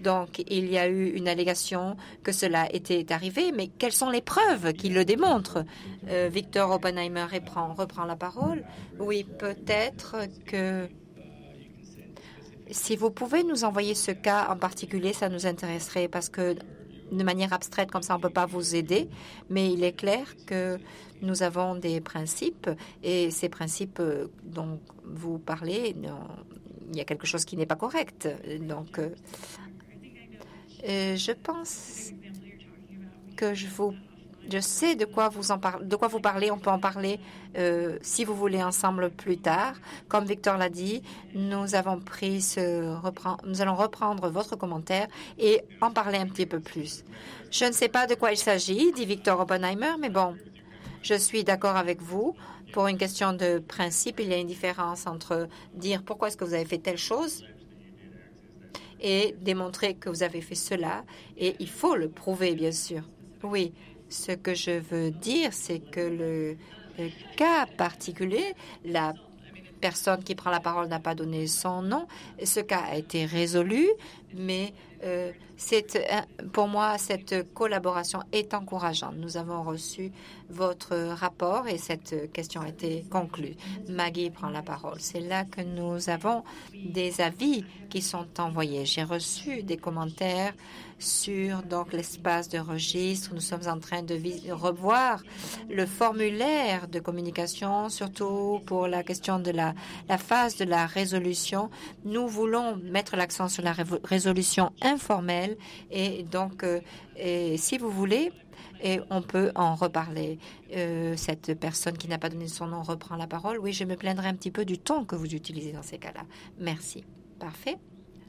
Donc, il y a eu une allégation que cela était arrivé, mais quelles sont les preuves qui le démontrent? euh, Victor Oppenheimer reprend, reprend la parole. Oui, peut-être que si vous pouvez nous envoyer ce cas en particulier, ça nous intéresserait parce que de manière abstraite, comme ça, on ne peut pas vous aider, mais il est clair que nous avons des principes et ces principes dont vous parlez, non, il y a quelque chose qui n'est pas correct. Donc, euh, euh, je pense que je vous Je sais de quoi vous en par... de quoi vous parlez. On peut en parler euh, si vous voulez ensemble plus tard. Comme Victor l'a dit, nous avons pris ce reprend... nous allons reprendre votre commentaire et en parler un petit peu plus. Je ne sais pas de quoi il s'agit, dit Victor Oppenheimer, mais bon, je suis d'accord avec vous. Pour une question de principe, il y a une différence entre dire pourquoi est-ce que vous avez fait telle chose et démontrer que vous avez fait cela. Et il faut le prouver, bien sûr. Oui. Ce que je veux dire, c'est que le, le cas particulier, la personne qui prend la parole n'a pas donné son nom. Ce cas a été résolu, mais euh, c'est, pour moi, cette collaboration est encourageante. Nous avons reçu votre rapport et cette question a été conclue. Maggie prend la parole. C'est là que nous avons des avis qui sont envoyés. J'ai reçu des commentaires sur donc l'espace de registre. Nous sommes en train de revoir le formulaire de communication, surtout pour la question de la, la phase de la résolution. Nous voulons mettre l'accent sur la ré résolution informelle et donc, euh, et si vous voulez, et on peut en reparler. Euh, cette personne qui n'a pas donné son nom reprend la parole. Oui, je me plaindrai un petit peu du ton que vous utilisez dans ces cas-là. Merci. Parfait.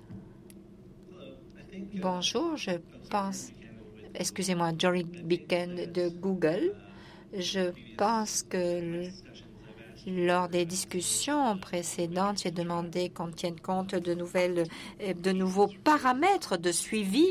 Bonjour, je pense, excusez-moi, Jory Beacon de Google. Je pense que lors des discussions précédentes, j'ai demandé qu'on tienne compte de nouvelles, de nouveaux paramètres de suivi.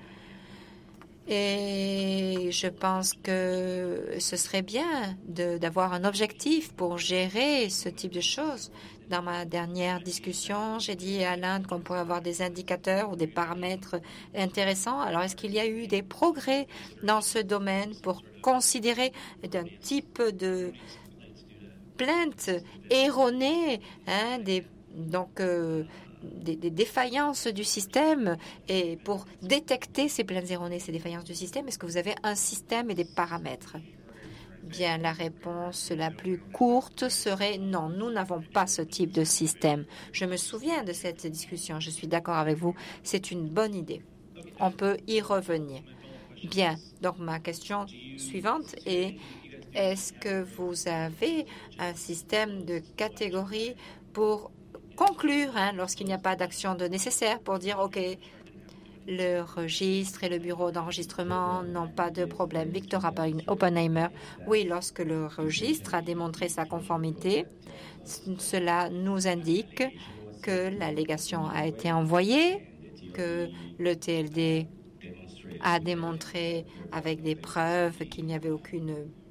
Et je pense que ce serait bien d'avoir un objectif pour gérer ce type de choses. Dans ma dernière discussion, j'ai dit à l'Inde qu'on pourrait avoir des indicateurs ou des paramètres intéressants. Alors, est-ce qu'il y a eu des progrès dans ce domaine pour considérer d'un type de plainte erronée, hein, des, donc euh, des, des défaillances du système, et pour détecter ces plaintes erronées, ces défaillances du système, est-ce que vous avez un système et des paramètres? Bien, la réponse la plus courte serait non, nous n'avons pas ce type de système. Je me souviens de cette discussion, je suis d'accord avec vous, c'est une bonne idée. On peut y revenir. Bien, donc ma question suivante est, est-ce que vous avez un système de catégories pour conclure, hein, lorsqu'il n'y a pas d'action de nécessaire, pour dire, OK, le registre et le bureau d'enregistrement n'ont pas de problème. Victor Oppenheimer, oui, lorsque le registre a démontré sa conformité, cela nous indique que l'allégation a été envoyée, que le T L D a démontré avec des preuves qu'il n'y avait aucune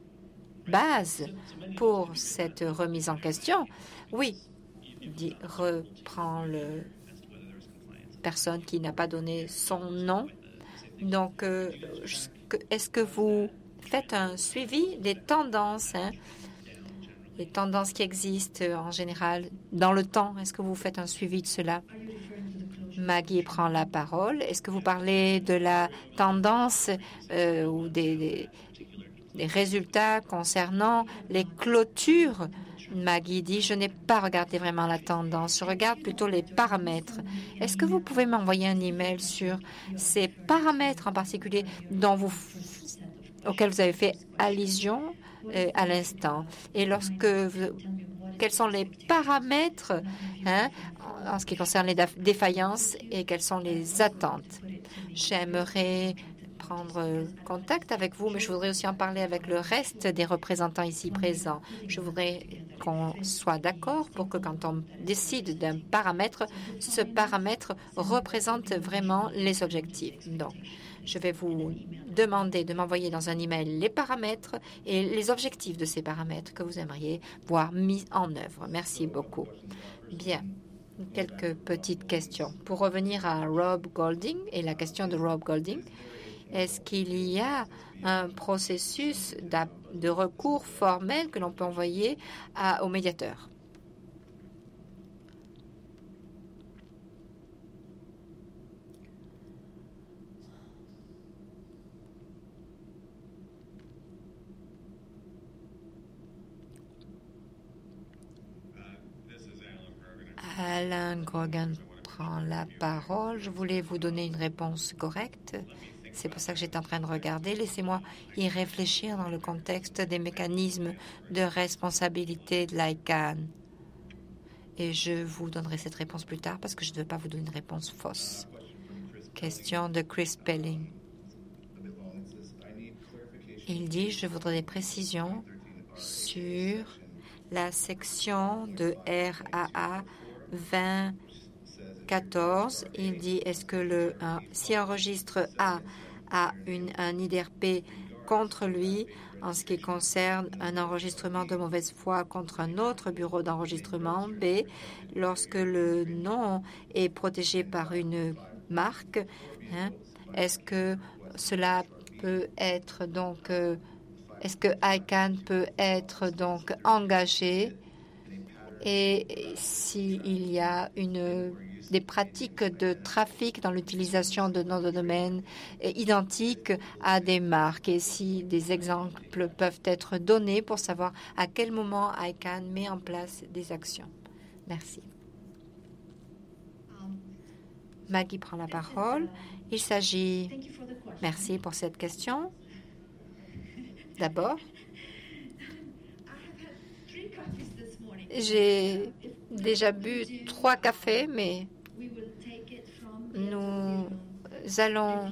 base pour cette remise en question. Oui, dit, reprend le personne qui n'a pas donné son nom. Donc, euh, est-ce que vous faites un suivi des tendances, hein, les tendances qui existent en général dans le temps? Est-ce que vous faites un suivi de cela? Maggie prend la parole. Est-ce que vous parlez de la tendance euh, ou des, des, des résultats concernant les clôtures? Maggie dit, je n'ai pas regardé vraiment la tendance, je regarde plutôt les paramètres. Est-ce que vous pouvez m'envoyer un email sur ces paramètres en particulier dont vous, auxquels vous avez fait allusion euh, à l'instant? Et lorsque vous, quels sont les paramètres, hein, en ce qui concerne les défaillances et quelles sont les attentes? J'aimerais prendre contact avec vous, mais je voudrais aussi en parler avec le reste des représentants ici présents. Je voudrais qu'on soit d'accord pour que quand on décide d'un paramètre, ce paramètre représente vraiment les objectifs. Donc, je vais vous demander de m'envoyer dans un email les paramètres et les objectifs de ces paramètres que vous aimeriez voir mis en œuvre. Merci beaucoup. Bien. quelques petites questions. Pour revenir à Rob Golding et la question de Rob Golding, est-ce qu'il y a un processus de recours formel que l'on peut envoyer à, au médiateur? Alan Grogan prend la parole. Je voulais vous donner une réponse correcte. C'est pour ça que j'étais en train de regarder. Laissez-moi y réfléchir dans le contexte des mécanismes de responsabilité de l'I C A N. Et je vous donnerai cette réponse plus tard parce que je ne veux pas vous donner une réponse fausse. Question de Chris Pelling. Il dit, je voudrais des précisions sur la section de R A A vingt quatorze. Il dit, est-ce que le, un, si un registre A a une, un I D R P contre lui en ce qui concerne un enregistrement de mauvaise foi contre un autre bureau d'enregistrement, B, lorsque le nom est protégé par une marque, hein, est-ce que cela peut être donc, euh, est-ce que I C A N peut être donc engagé et s'il y a une des pratiques de trafic dans l'utilisation de noms de domaine identiques à des marques et si des exemples peuvent être donnés pour savoir à quel moment I C A N met en place des actions. Merci. Maggie prend la parole. Il s'agit... Merci pour cette question. D'abord, j'ai déjà bu trois cafés, mais nous allons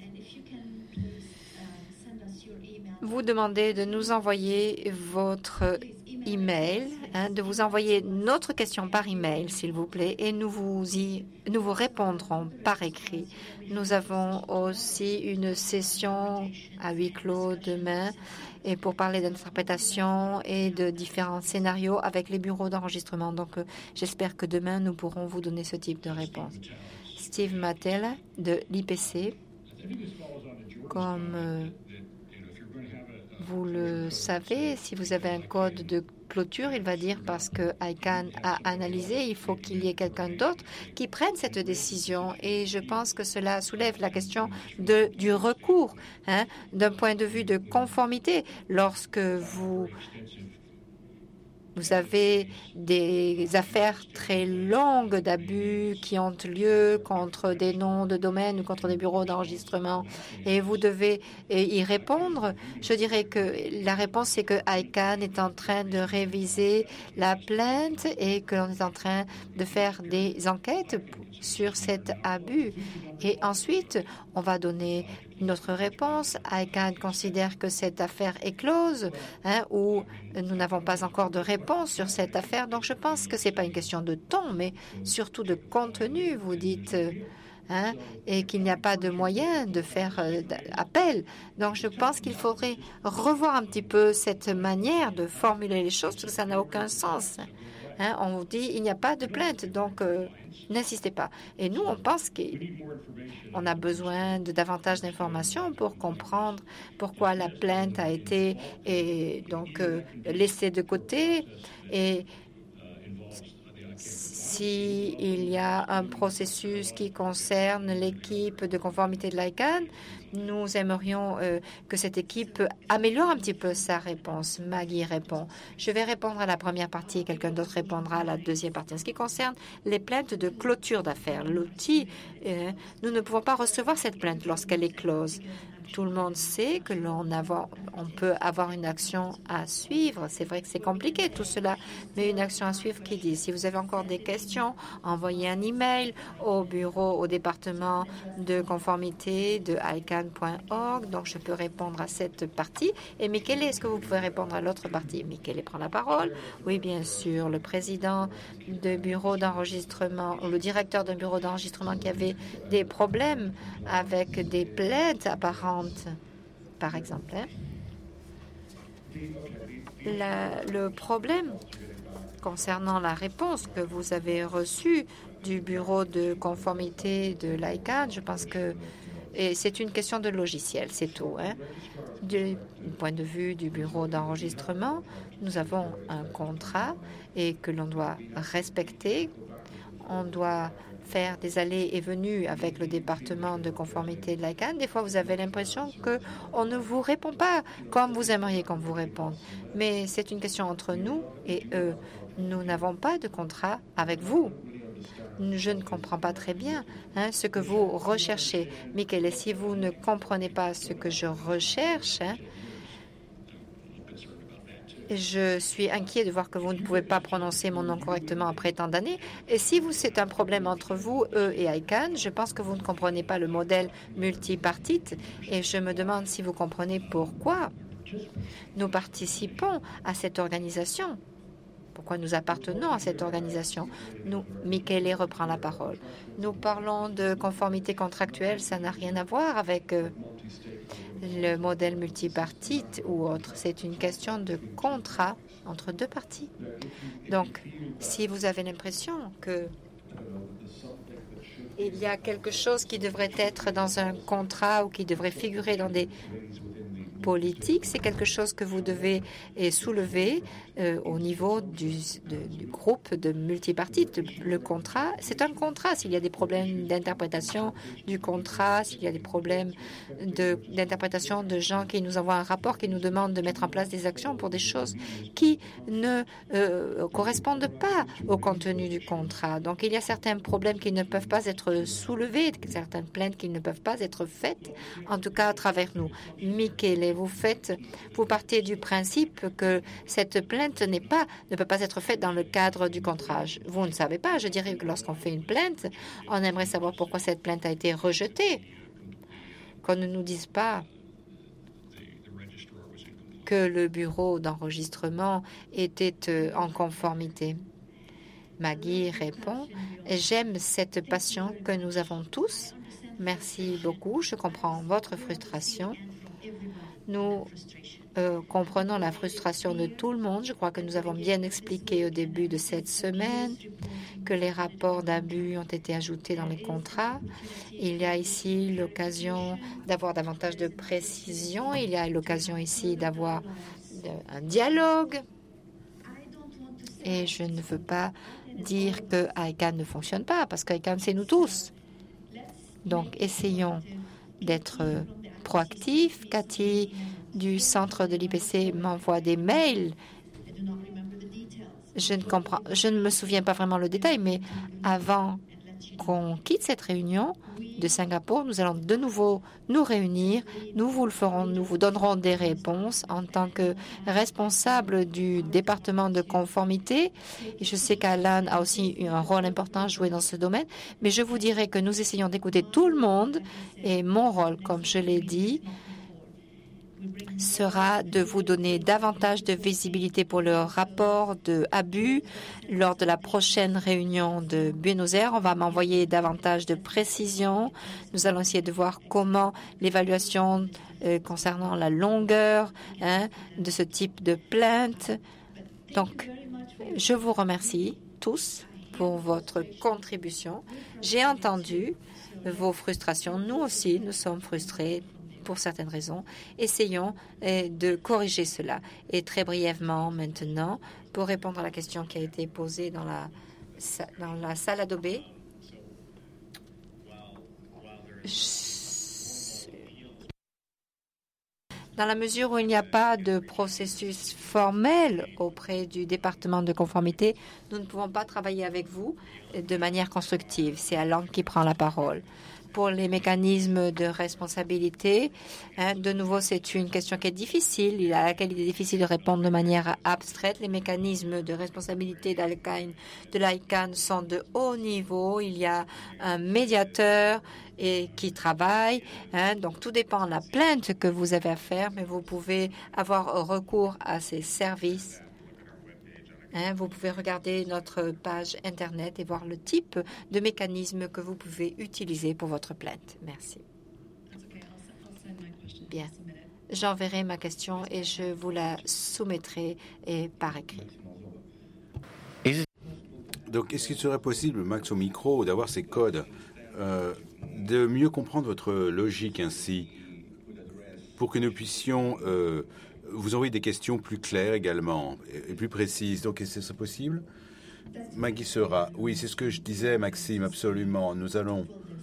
vous demander de nous envoyer votre email, hein, de vous envoyer notre question par email, s'il vous plaît, et nous vous y, nous vous répondrons par écrit. Nous avons aussi une session à huis clos demain et pour parler d'interprétation et de différents scénarios avec les bureaux d'enregistrement. Donc, euh, j'espère que demain, nous pourrons vous donner ce type de réponse. Steve Mattel de l'I P C. Comme euh, vous le savez, si vous avez un code de clôture, il va dire parce que I C A N a analysé, il faut qu'il y ait quelqu'un d'autre qui prenne cette décision. Et je pense que cela soulève la question de, du recours, hein, d'un point de vue de conformité. Lorsque vous Vous avez des affaires très longues d'abus qui ont lieu contre des noms de domaine ou contre des bureaux d'enregistrement et vous devez y répondre. Je dirais que la réponse, c'est que I C A N est en train de réviser la plainte et que l'on est en train de faire des enquêtes sur cet abus. Et ensuite, on va donner notre réponse. I C A N considère que cette affaire est close, hein, ou nous n'avons pas encore de réponse sur cette affaire. Donc, je pense que ce n'est pas une question de ton, mais surtout de contenu, vous dites, hein, et qu'il n'y a pas de moyen de faire euh, appel. Donc, je pense qu'il faudrait revoir un petit peu cette manière de formuler les choses, parce que ça n'a aucun sens. Hein, on vous dit, il n'y a pas de plainte, donc euh, n'insistez pas. Et nous, on pense qu'on a besoin de davantage d'informations pour comprendre pourquoi la plainte a été et, donc euh, laissée de côté. Et s'il y a un processus qui concerne l'équipe de conformité de l'I C A N, nous aimerions euh, que cette équipe améliore un petit peu sa réponse. Maggie répond. Je vais répondre à la première partie et quelqu'un d'autre répondra à la deuxième partie. En ce qui concerne les plaintes de clôture d'affaires, l'outil, euh, nous ne pouvons pas recevoir cette plainte lorsqu'elle est close. Tout le monde sait que l'on on peut avoir une action à suivre. C'est vrai que c'est compliqué tout cela, mais une action à suivre qui dit si vous avez encore des questions, envoyez un email au bureau, au département de conformité de I C A N point org. Donc, je peux répondre à cette partie. Et Michele, est-ce que vous pouvez répondre à l'autre partie? Michele prend la parole. Oui, bien sûr. Le président de bureau d'enregistrement, ou le directeur d'un bureau d'enregistrement qui avait des problèmes avec des plaintes apparentes, par exemple. Hein. La, le problème concernant la réponse que vous avez reçue du bureau de conformité de l'I C A N, je pense que c'est une question de logiciel, c'est tout. Hein. Du point de vue du bureau d'enregistrement, nous avons un contrat et que l'on doit respecter. On doit faire des allées et venues avec le département de conformité de l'I C A N. Des fois, vous avez l'impression qu'on ne vous répond pas comme vous aimeriez qu'on vous réponde. Mais c'est une question entre nous et eux. Nous n'avons pas de contrat avec vous. Je ne comprends pas très bien hein, ce que vous recherchez. Michael, et si vous ne comprenez pas ce que je recherche, hein, je suis inquiet de voir que vous ne pouvez pas prononcer mon nom correctement après tant d'années. Et si vous c'est un problème entre vous, eux et I C A N, je pense que vous ne comprenez pas le modèle multipartite. Et je me demande si vous comprenez pourquoi nous participons à cette organisation. Pourquoi nous appartenons à cette organisation. Nous, Michele reprend la parole. Nous parlons de conformité contractuelle, ça n'a rien à voir avec euh, le modèle multipartite ou autre. C'est une question de contrat entre deux parties. Donc, si vous avez l'impression que il y a quelque chose qui devrait être dans un contrat ou qui devrait figurer dans des politique, c'est quelque chose que vous devez soulever euh, au niveau du, de, du groupe de multipartite. Le contrat, c'est un contrat. S'il y a des problèmes d'interprétation du contrat, s'il y a des problèmes d'interprétation de, de gens qui nous envoient un rapport, qui nous demandent de mettre en place des actions pour des choses qui ne euh, correspondent pas au contenu du contrat. Donc, il y a certains problèmes qui ne peuvent pas être soulevés, certaines plaintes qui ne peuvent pas être faites, en tout cas à travers nous. Michele, vous faites, vous partez du principe que cette plainte n'est pas, ne peut pas être faite dans le cadre du contrat. Vous ne savez pas. Je dirais que lorsqu'on fait une plainte, on aimerait savoir pourquoi cette plainte a été rejetée. Qu'on ne nous dise pas que le bureau d'enregistrement était en conformité. Maggie répond, j'aime cette passion que nous avons tous. Merci beaucoup. Je comprends votre frustration. Nous euh, comprenons la frustration de tout le monde. Je crois que nous avons bien expliqué au début de cette semaine que les rapports d'abus ont été ajoutés dans les contrats. Il y a ici l'occasion d'avoir davantage de précision. Il y a l'occasion ici d'avoir un dialogue. Et je ne veux pas dire que I C A N ne fonctionne pas, parce que I C A N, c'est nous tous. Donc, essayons d'être proactifs. Cathy du centre de l'I P C m'envoie des mails. Je ne comprends, je ne me souviens pas vraiment le détail, mais avant qu'on quitte cette réunion de Singapour, nous allons de nouveau nous réunir. Nous vous le ferons, nous vous donnerons des réponses en tant que responsable du département de conformité. Et je sais qu'Alan a aussi eu un rôle important à jouer dans ce domaine, mais je vous dirai que nous essayons d'écouter tout le monde et mon rôle, comme je l'ai dit, sera de vous donner davantage de visibilité pour le rapport de abus lors de la prochaine réunion de Buenos Aires. On va m'envoyer davantage de précisions. Nous allons essayer de voir comment l'évaluation euh, concernant la longueur hein, de ce type de plainte. Donc, je vous remercie tous pour votre contribution. J'ai entendu vos frustrations. Nous aussi, nous sommes frustrés pour certaines raisons. Essayons eh, de corriger cela. Et très brièvement maintenant, pour répondre à la question qui a été posée dans la, dans la salle Adobe, dans la mesure où il n'y a pas de processus formel auprès du département de conformité, nous ne pouvons pas travailler avec vous de manière constructive. C'est Alan qui prend la parole. Pour les mécanismes de responsabilité, hein, de nouveau, c'est une question qui est difficile, à laquelle il est difficile de répondre de manière abstraite. Les mécanismes de responsabilité de l'I C A N sont de haut niveau. Il y a un médiateur et qui travaille. Hein, donc, tout dépend de la plainte que vous avez à faire, mais vous pouvez avoir recours à ces services. Hein, vous pouvez regarder notre page Internet et voir le type de mécanisme que vous pouvez utiliser pour votre plainte. Merci. Bien. J'enverrai ma question et je vous la soumettrai et par écrit. Donc, est-ce qu'il serait possible, Max au micro, d'avoir ces codes, euh, de mieux comprendre votre logique ainsi, pour que nous puissions euh, vous envoyer des questions plus claires également et plus précises. Donc, est-ce que c'est possible? Maggie sera. Oui, c'est ce que je disais, Maxime, absolument. Nous allons,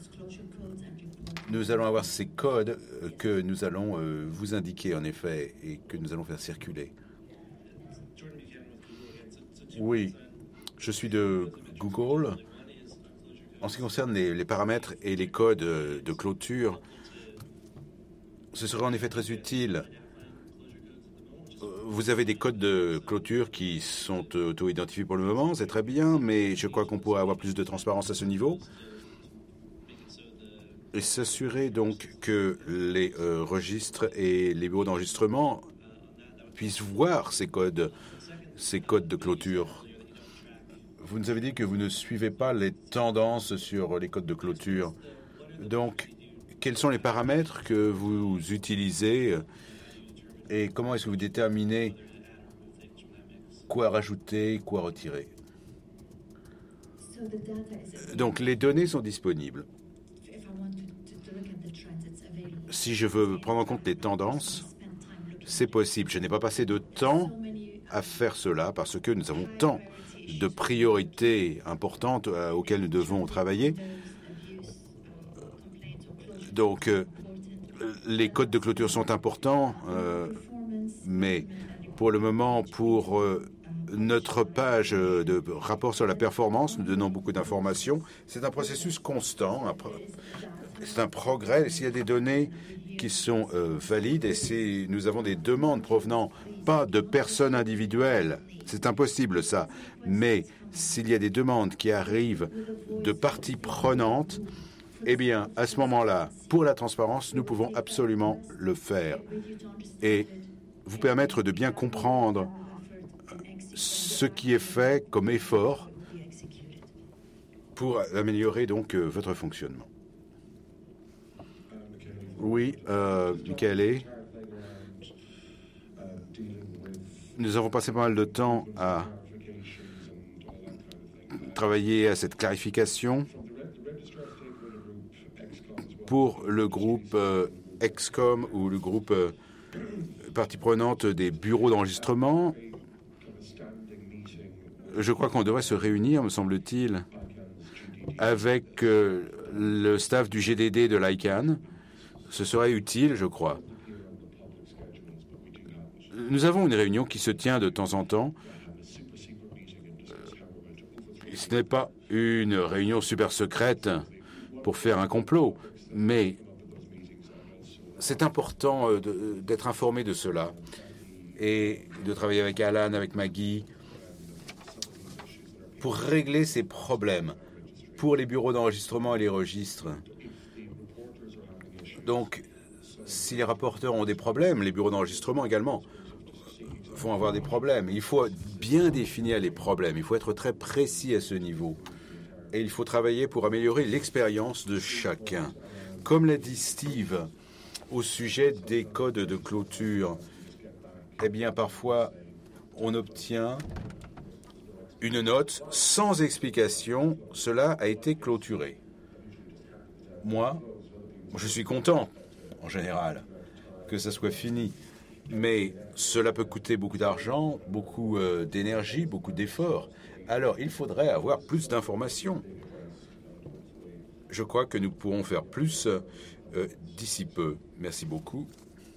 nous allons avoir ces codes que nous allons euh, vous indiquer, en effet, et que nous allons faire circuler. Oui, je suis de Google. En ce qui concerne les, les paramètres et les codes de clôture, ce serait en effet très utile. Vous avez des codes de clôture qui sont auto-identifiés pour le moment, c'est très bien, mais je crois qu'on pourrait avoir plus de transparence à ce niveau. Et s'assurer donc que les euh, registres et les bureaux d'enregistrement puissent voir ces codes, ces codes de clôture. Vous nous avez dit que vous ne suivez pas les tendances sur les codes de clôture. Donc, quels sont les paramètres que vous utilisez et comment est-ce que vous déterminez quoi rajouter, quoi retirer? Donc, les données sont disponibles. Si je veux prendre en compte les tendances, c'est possible. Je n'ai pas passé de temps à faire cela parce que nous avons tant de priorités importantes euh, auxquelles nous devons travailler. Donc, euh, les codes de clôture sont importants, euh, mais pour le moment, pour euh, notre page de rapport sur la performance, nous donnons beaucoup d'informations. C'est un processus constant, un pro c'est un progrès. S'il y a des données qui sont euh, valides et si nous avons des demandes provenant pas de personnes individuelles, c'est impossible ça, mais s'il y a des demandes qui arrivent de parties prenantes, eh bien, à ce moment-là, pour la transparence, nous pouvons absolument le faire et vous permettre de bien comprendre ce qui est fait comme effort pour améliorer donc euh, votre fonctionnement. Oui, euh, Michael, nous avons passé pas mal de temps à travailler à cette clarification pour le groupe euh, Excom ou le groupe euh, partie prenante des bureaux d'enregistrement. Je crois qu'on devrait se réunir, me semble-t-il, avec euh, le staff du G D D de l'I C A N. Ce serait utile, je crois. Nous avons une réunion qui se tient de temps en temps. Ce n'est pas une réunion super secrète pour faire un complot, mais c'est important d'être informé de cela et de travailler avec Alan, avec Maggie, pour régler ces problèmes pour les bureaux d'enregistrement et les registres. Donc, si les rapporteurs ont des problèmes, les bureaux d'enregistrement également vont avoir des problèmes. Il faut bien définir les problèmes. Il faut être très précis à ce niveau. Et il faut travailler pour améliorer l'expérience de chacun. Comme l'a dit Steve au sujet des codes de clôture, eh bien, parfois, on obtient une note sans explication. Cela a été clôturé. Moi, je suis content, en général, que ça soit fini. Mais cela peut coûter beaucoup d'argent, beaucoup euh, d'énergie, beaucoup d'efforts. Alors, il faudrait avoir plus d'informations. Je crois que nous pourrons faire plus euh, d'ici peu. Merci beaucoup.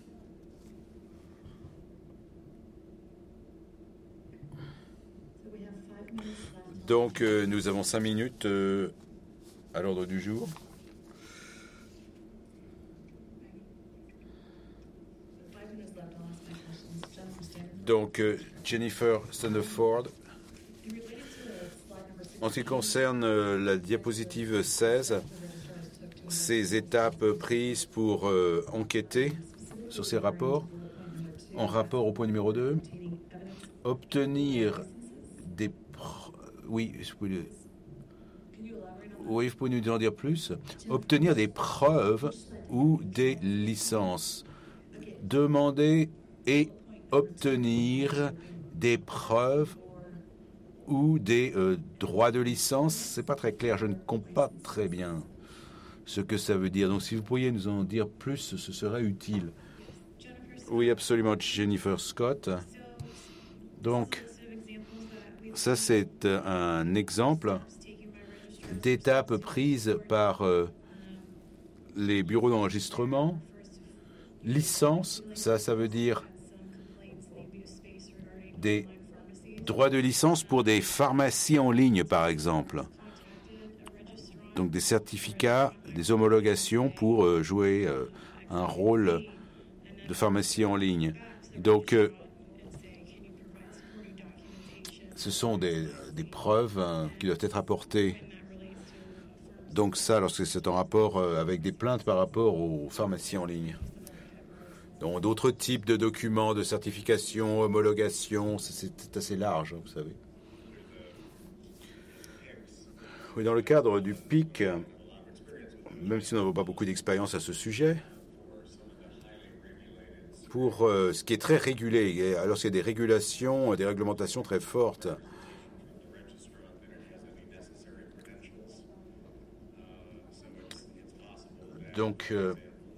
Donc, euh, nous avons cinq minutes euh, à l'ordre du jour. Donc, euh, Jennifer Standerford, en ce qui concerne euh, la diapositive seize, ces étapes prises pour euh, enquêter sur ces rapports, en rapport au point numéro deux, obtenir des... Oui, je peux... oui, vous pouvez nous en dire plus. Obtenir des preuves ou des licences. Demander et obtenir des preuves ou des euh, droits de licence. C'est pas très clair, je ne comprends pas très bien ce que ça veut dire. Donc si vous pourriez nous en dire plus, ce serait utile. Oui, absolument, Jennifer Scott. Donc, ça c'est un exemple d'étapes prises par euh, les bureaux d'enregistrement. Licence, ça, ça veut dire des droits de licence pour des pharmacies en ligne, par exemple. Donc des certificats, des homologations pour euh, jouer euh, un rôle de pharmacie en ligne. Donc, euh, ce sont des, des preuves hein, qui doivent être apportées. Donc ça, lorsque c'est en rapport euh, avec des plaintes par rapport aux pharmacies en ligne. Donc d'autres types de documents, de certification, homologation, c'est assez large, vous savez. Oui, dans le cadre du P I C, même si nous n'avons pas beaucoup d'expérience à ce sujet, pour euh, ce qui est très régulé, alors qu'il y a des régulations, des réglementations très fortes, donc, euh,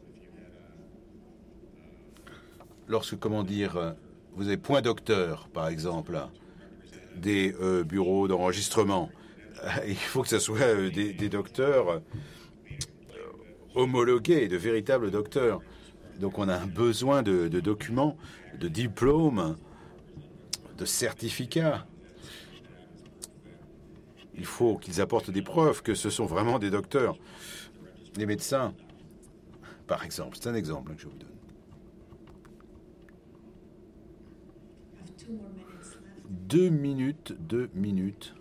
lorsque, comment dire, vous avez point docteur, par exemple, des euh, bureaux d'enregistrement, il faut que ce soit euh, des, des docteurs euh, homologués, de véritables docteurs. Donc on a un besoin de, de documents, de diplômes, de certificats. Il faut qu'ils apportent des preuves que ce sont vraiment des docteurs. Les médecins, par exemple, c'est un exemple que je vous donne. Deux minutes, deux minutes.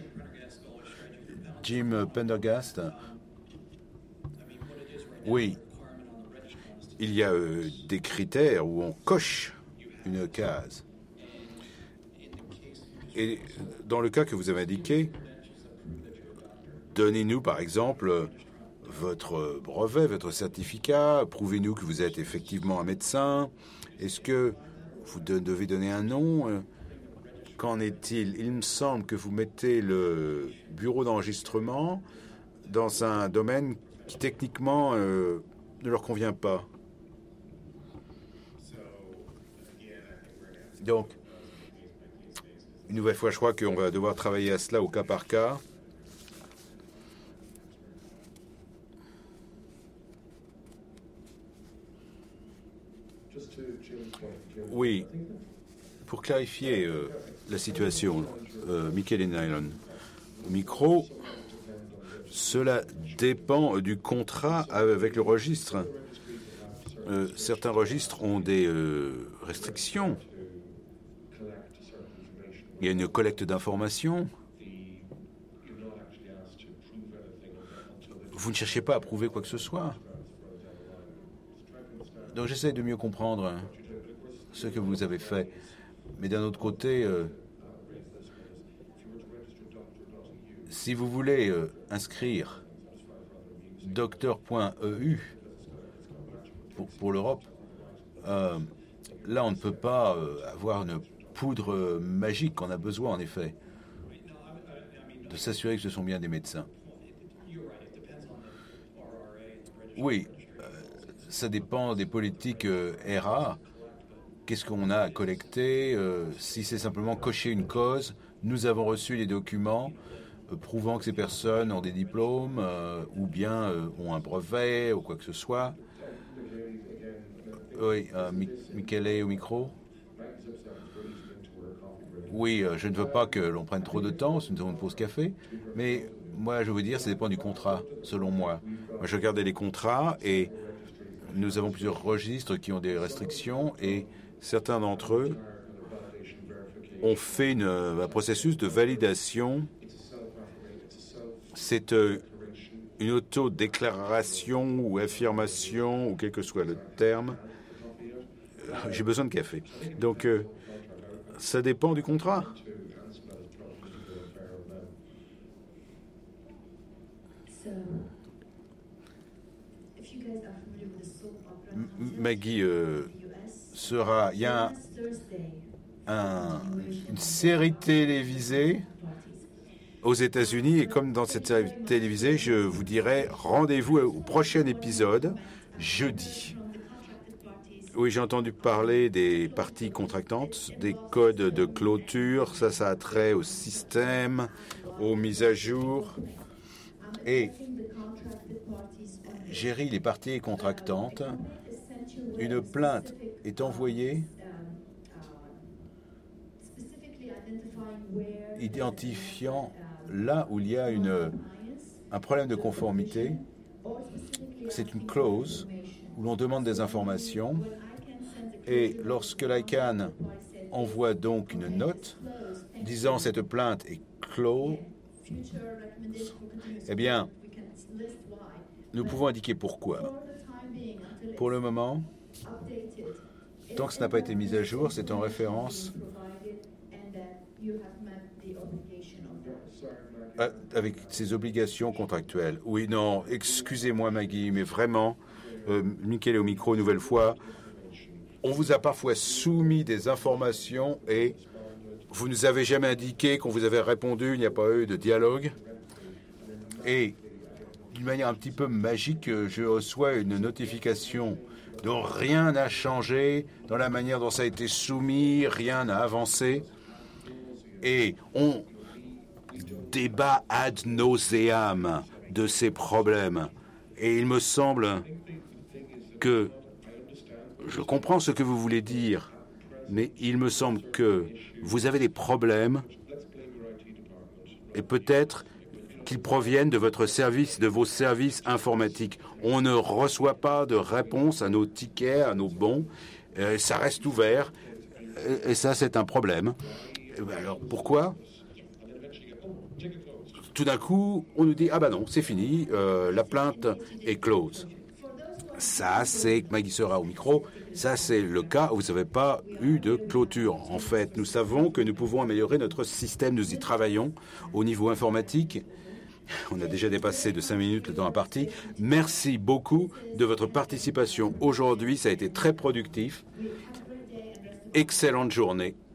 Jim Pendergast. Oui, il y a euh, des critères où on coche une case. Et dans le cas que vous avez indiqué, donnez-nous par exemple votre brevet, votre certificat, prouvez-nous que vous êtes effectivement un médecin. Est-ce que vous devez donner un nom? Qu'en est-il? Il me semble que vous mettez le bureau d'enregistrement dans un domaine qui techniquement euh, ne leur convient pas. Donc, une nouvelle fois, je crois qu'on va devoir travailler à cela au cas par cas. Oui, pour clarifier euh, la situation, euh, Michael et Nylon, au micro, cela dépend du contrat avec le registre. Euh, certains registres ont des euh, restrictions. Il y a une collecte d'informations. Vous ne cherchez pas à prouver quoi que ce soit. Donc j'essaie de mieux comprendre hein, ce que vous avez fait. Mais d'un autre côté, euh, si vous voulez euh, inscrire docteur point E U pour, pour l'Europe, euh, là on ne peut pas euh, avoir une poudre euh, magique. On a besoin en effet de s'assurer que ce sont bien des médecins. Oui, euh, ça dépend des politiques euh, R A. Qu'est-ce qu'on a à collecter euh, si c'est simplement cocher une cause, nous avons reçu les documents euh, prouvant que ces personnes ont des diplômes euh, ou bien euh, ont un brevet ou quoi que ce soit. Oui, euh, Michele au micro. Oui, euh, je ne veux pas que l'on prenne trop de temps, si nous avons une pause café, mais moi je veux dire, ça dépend du contrat, selon moi. Moi je regardais les contrats et nous avons plusieurs registres qui ont des restrictions et certains d'entre eux ont fait une, un processus de validation. C'est une autodéclaration ou affirmation, ou quel que soit le terme. J'ai besoin de café. Donc, euh, ça dépend du contrat. Maggie euh, sera... Il y a un, un, une série télévisée aux États-Unis. Et comme dans cette série télévisée, je vous dirai rendez-vous au prochain épisode, jeudi. Oui, j'ai entendu parler des parties contractantes, des codes de clôture. Ça, ça a trait au système, aux mises à jour. Et gérer les parties contractantes. Une plainte est envoyée identifiant là où il y a une, un problème de conformité. C'est une clause où l'on demande des informations. Et lorsque l'I C A N envoie donc une note disant cette plainte est close, eh bien, nous pouvons indiquer pourquoi. Pour le moment, tant que ce n'a pas été mis à jour, c'est en référence avec ses obligations contractuelles. Oui, non, excusez-moi Maggie, mais vraiment, euh, Michele au micro une nouvelle fois, on vous a parfois soumis des informations et vous ne nous avez jamais indiqué qu'on vous avait répondu, il n'y a pas eu de dialogue. Et d'une manière un petit peu magique, je reçois une notification dont rien n'a changé dans la manière dont ça a été soumis, rien n'a avancé. Et on débat ad nauseam de ces problèmes. Et il me semble que je comprends ce que vous voulez dire, mais il me semble que vous avez des problèmes et peut-être qu'ils proviennent de votre service, de vos services informatiques. On ne reçoit pas de réponse à nos tickets, à nos bons. Euh, ça reste ouvert et, et ça, c'est un problème. Alors, pourquoi ? Tout d'un coup, on nous dit « Ah ben non, c'est fini, euh, la plainte est close ». Ça, c'est, Maggie sera au micro, ça, c'est le cas où vous n'avez pas eu de clôture. En fait, nous savons que nous pouvons améliorer notre système, nous y travaillons au niveau informatique. On a déjà dépassé de cinq minutes le temps imparti. Merci beaucoup de votre participation aujourd'hui, ça a été très productif. Excellente journée.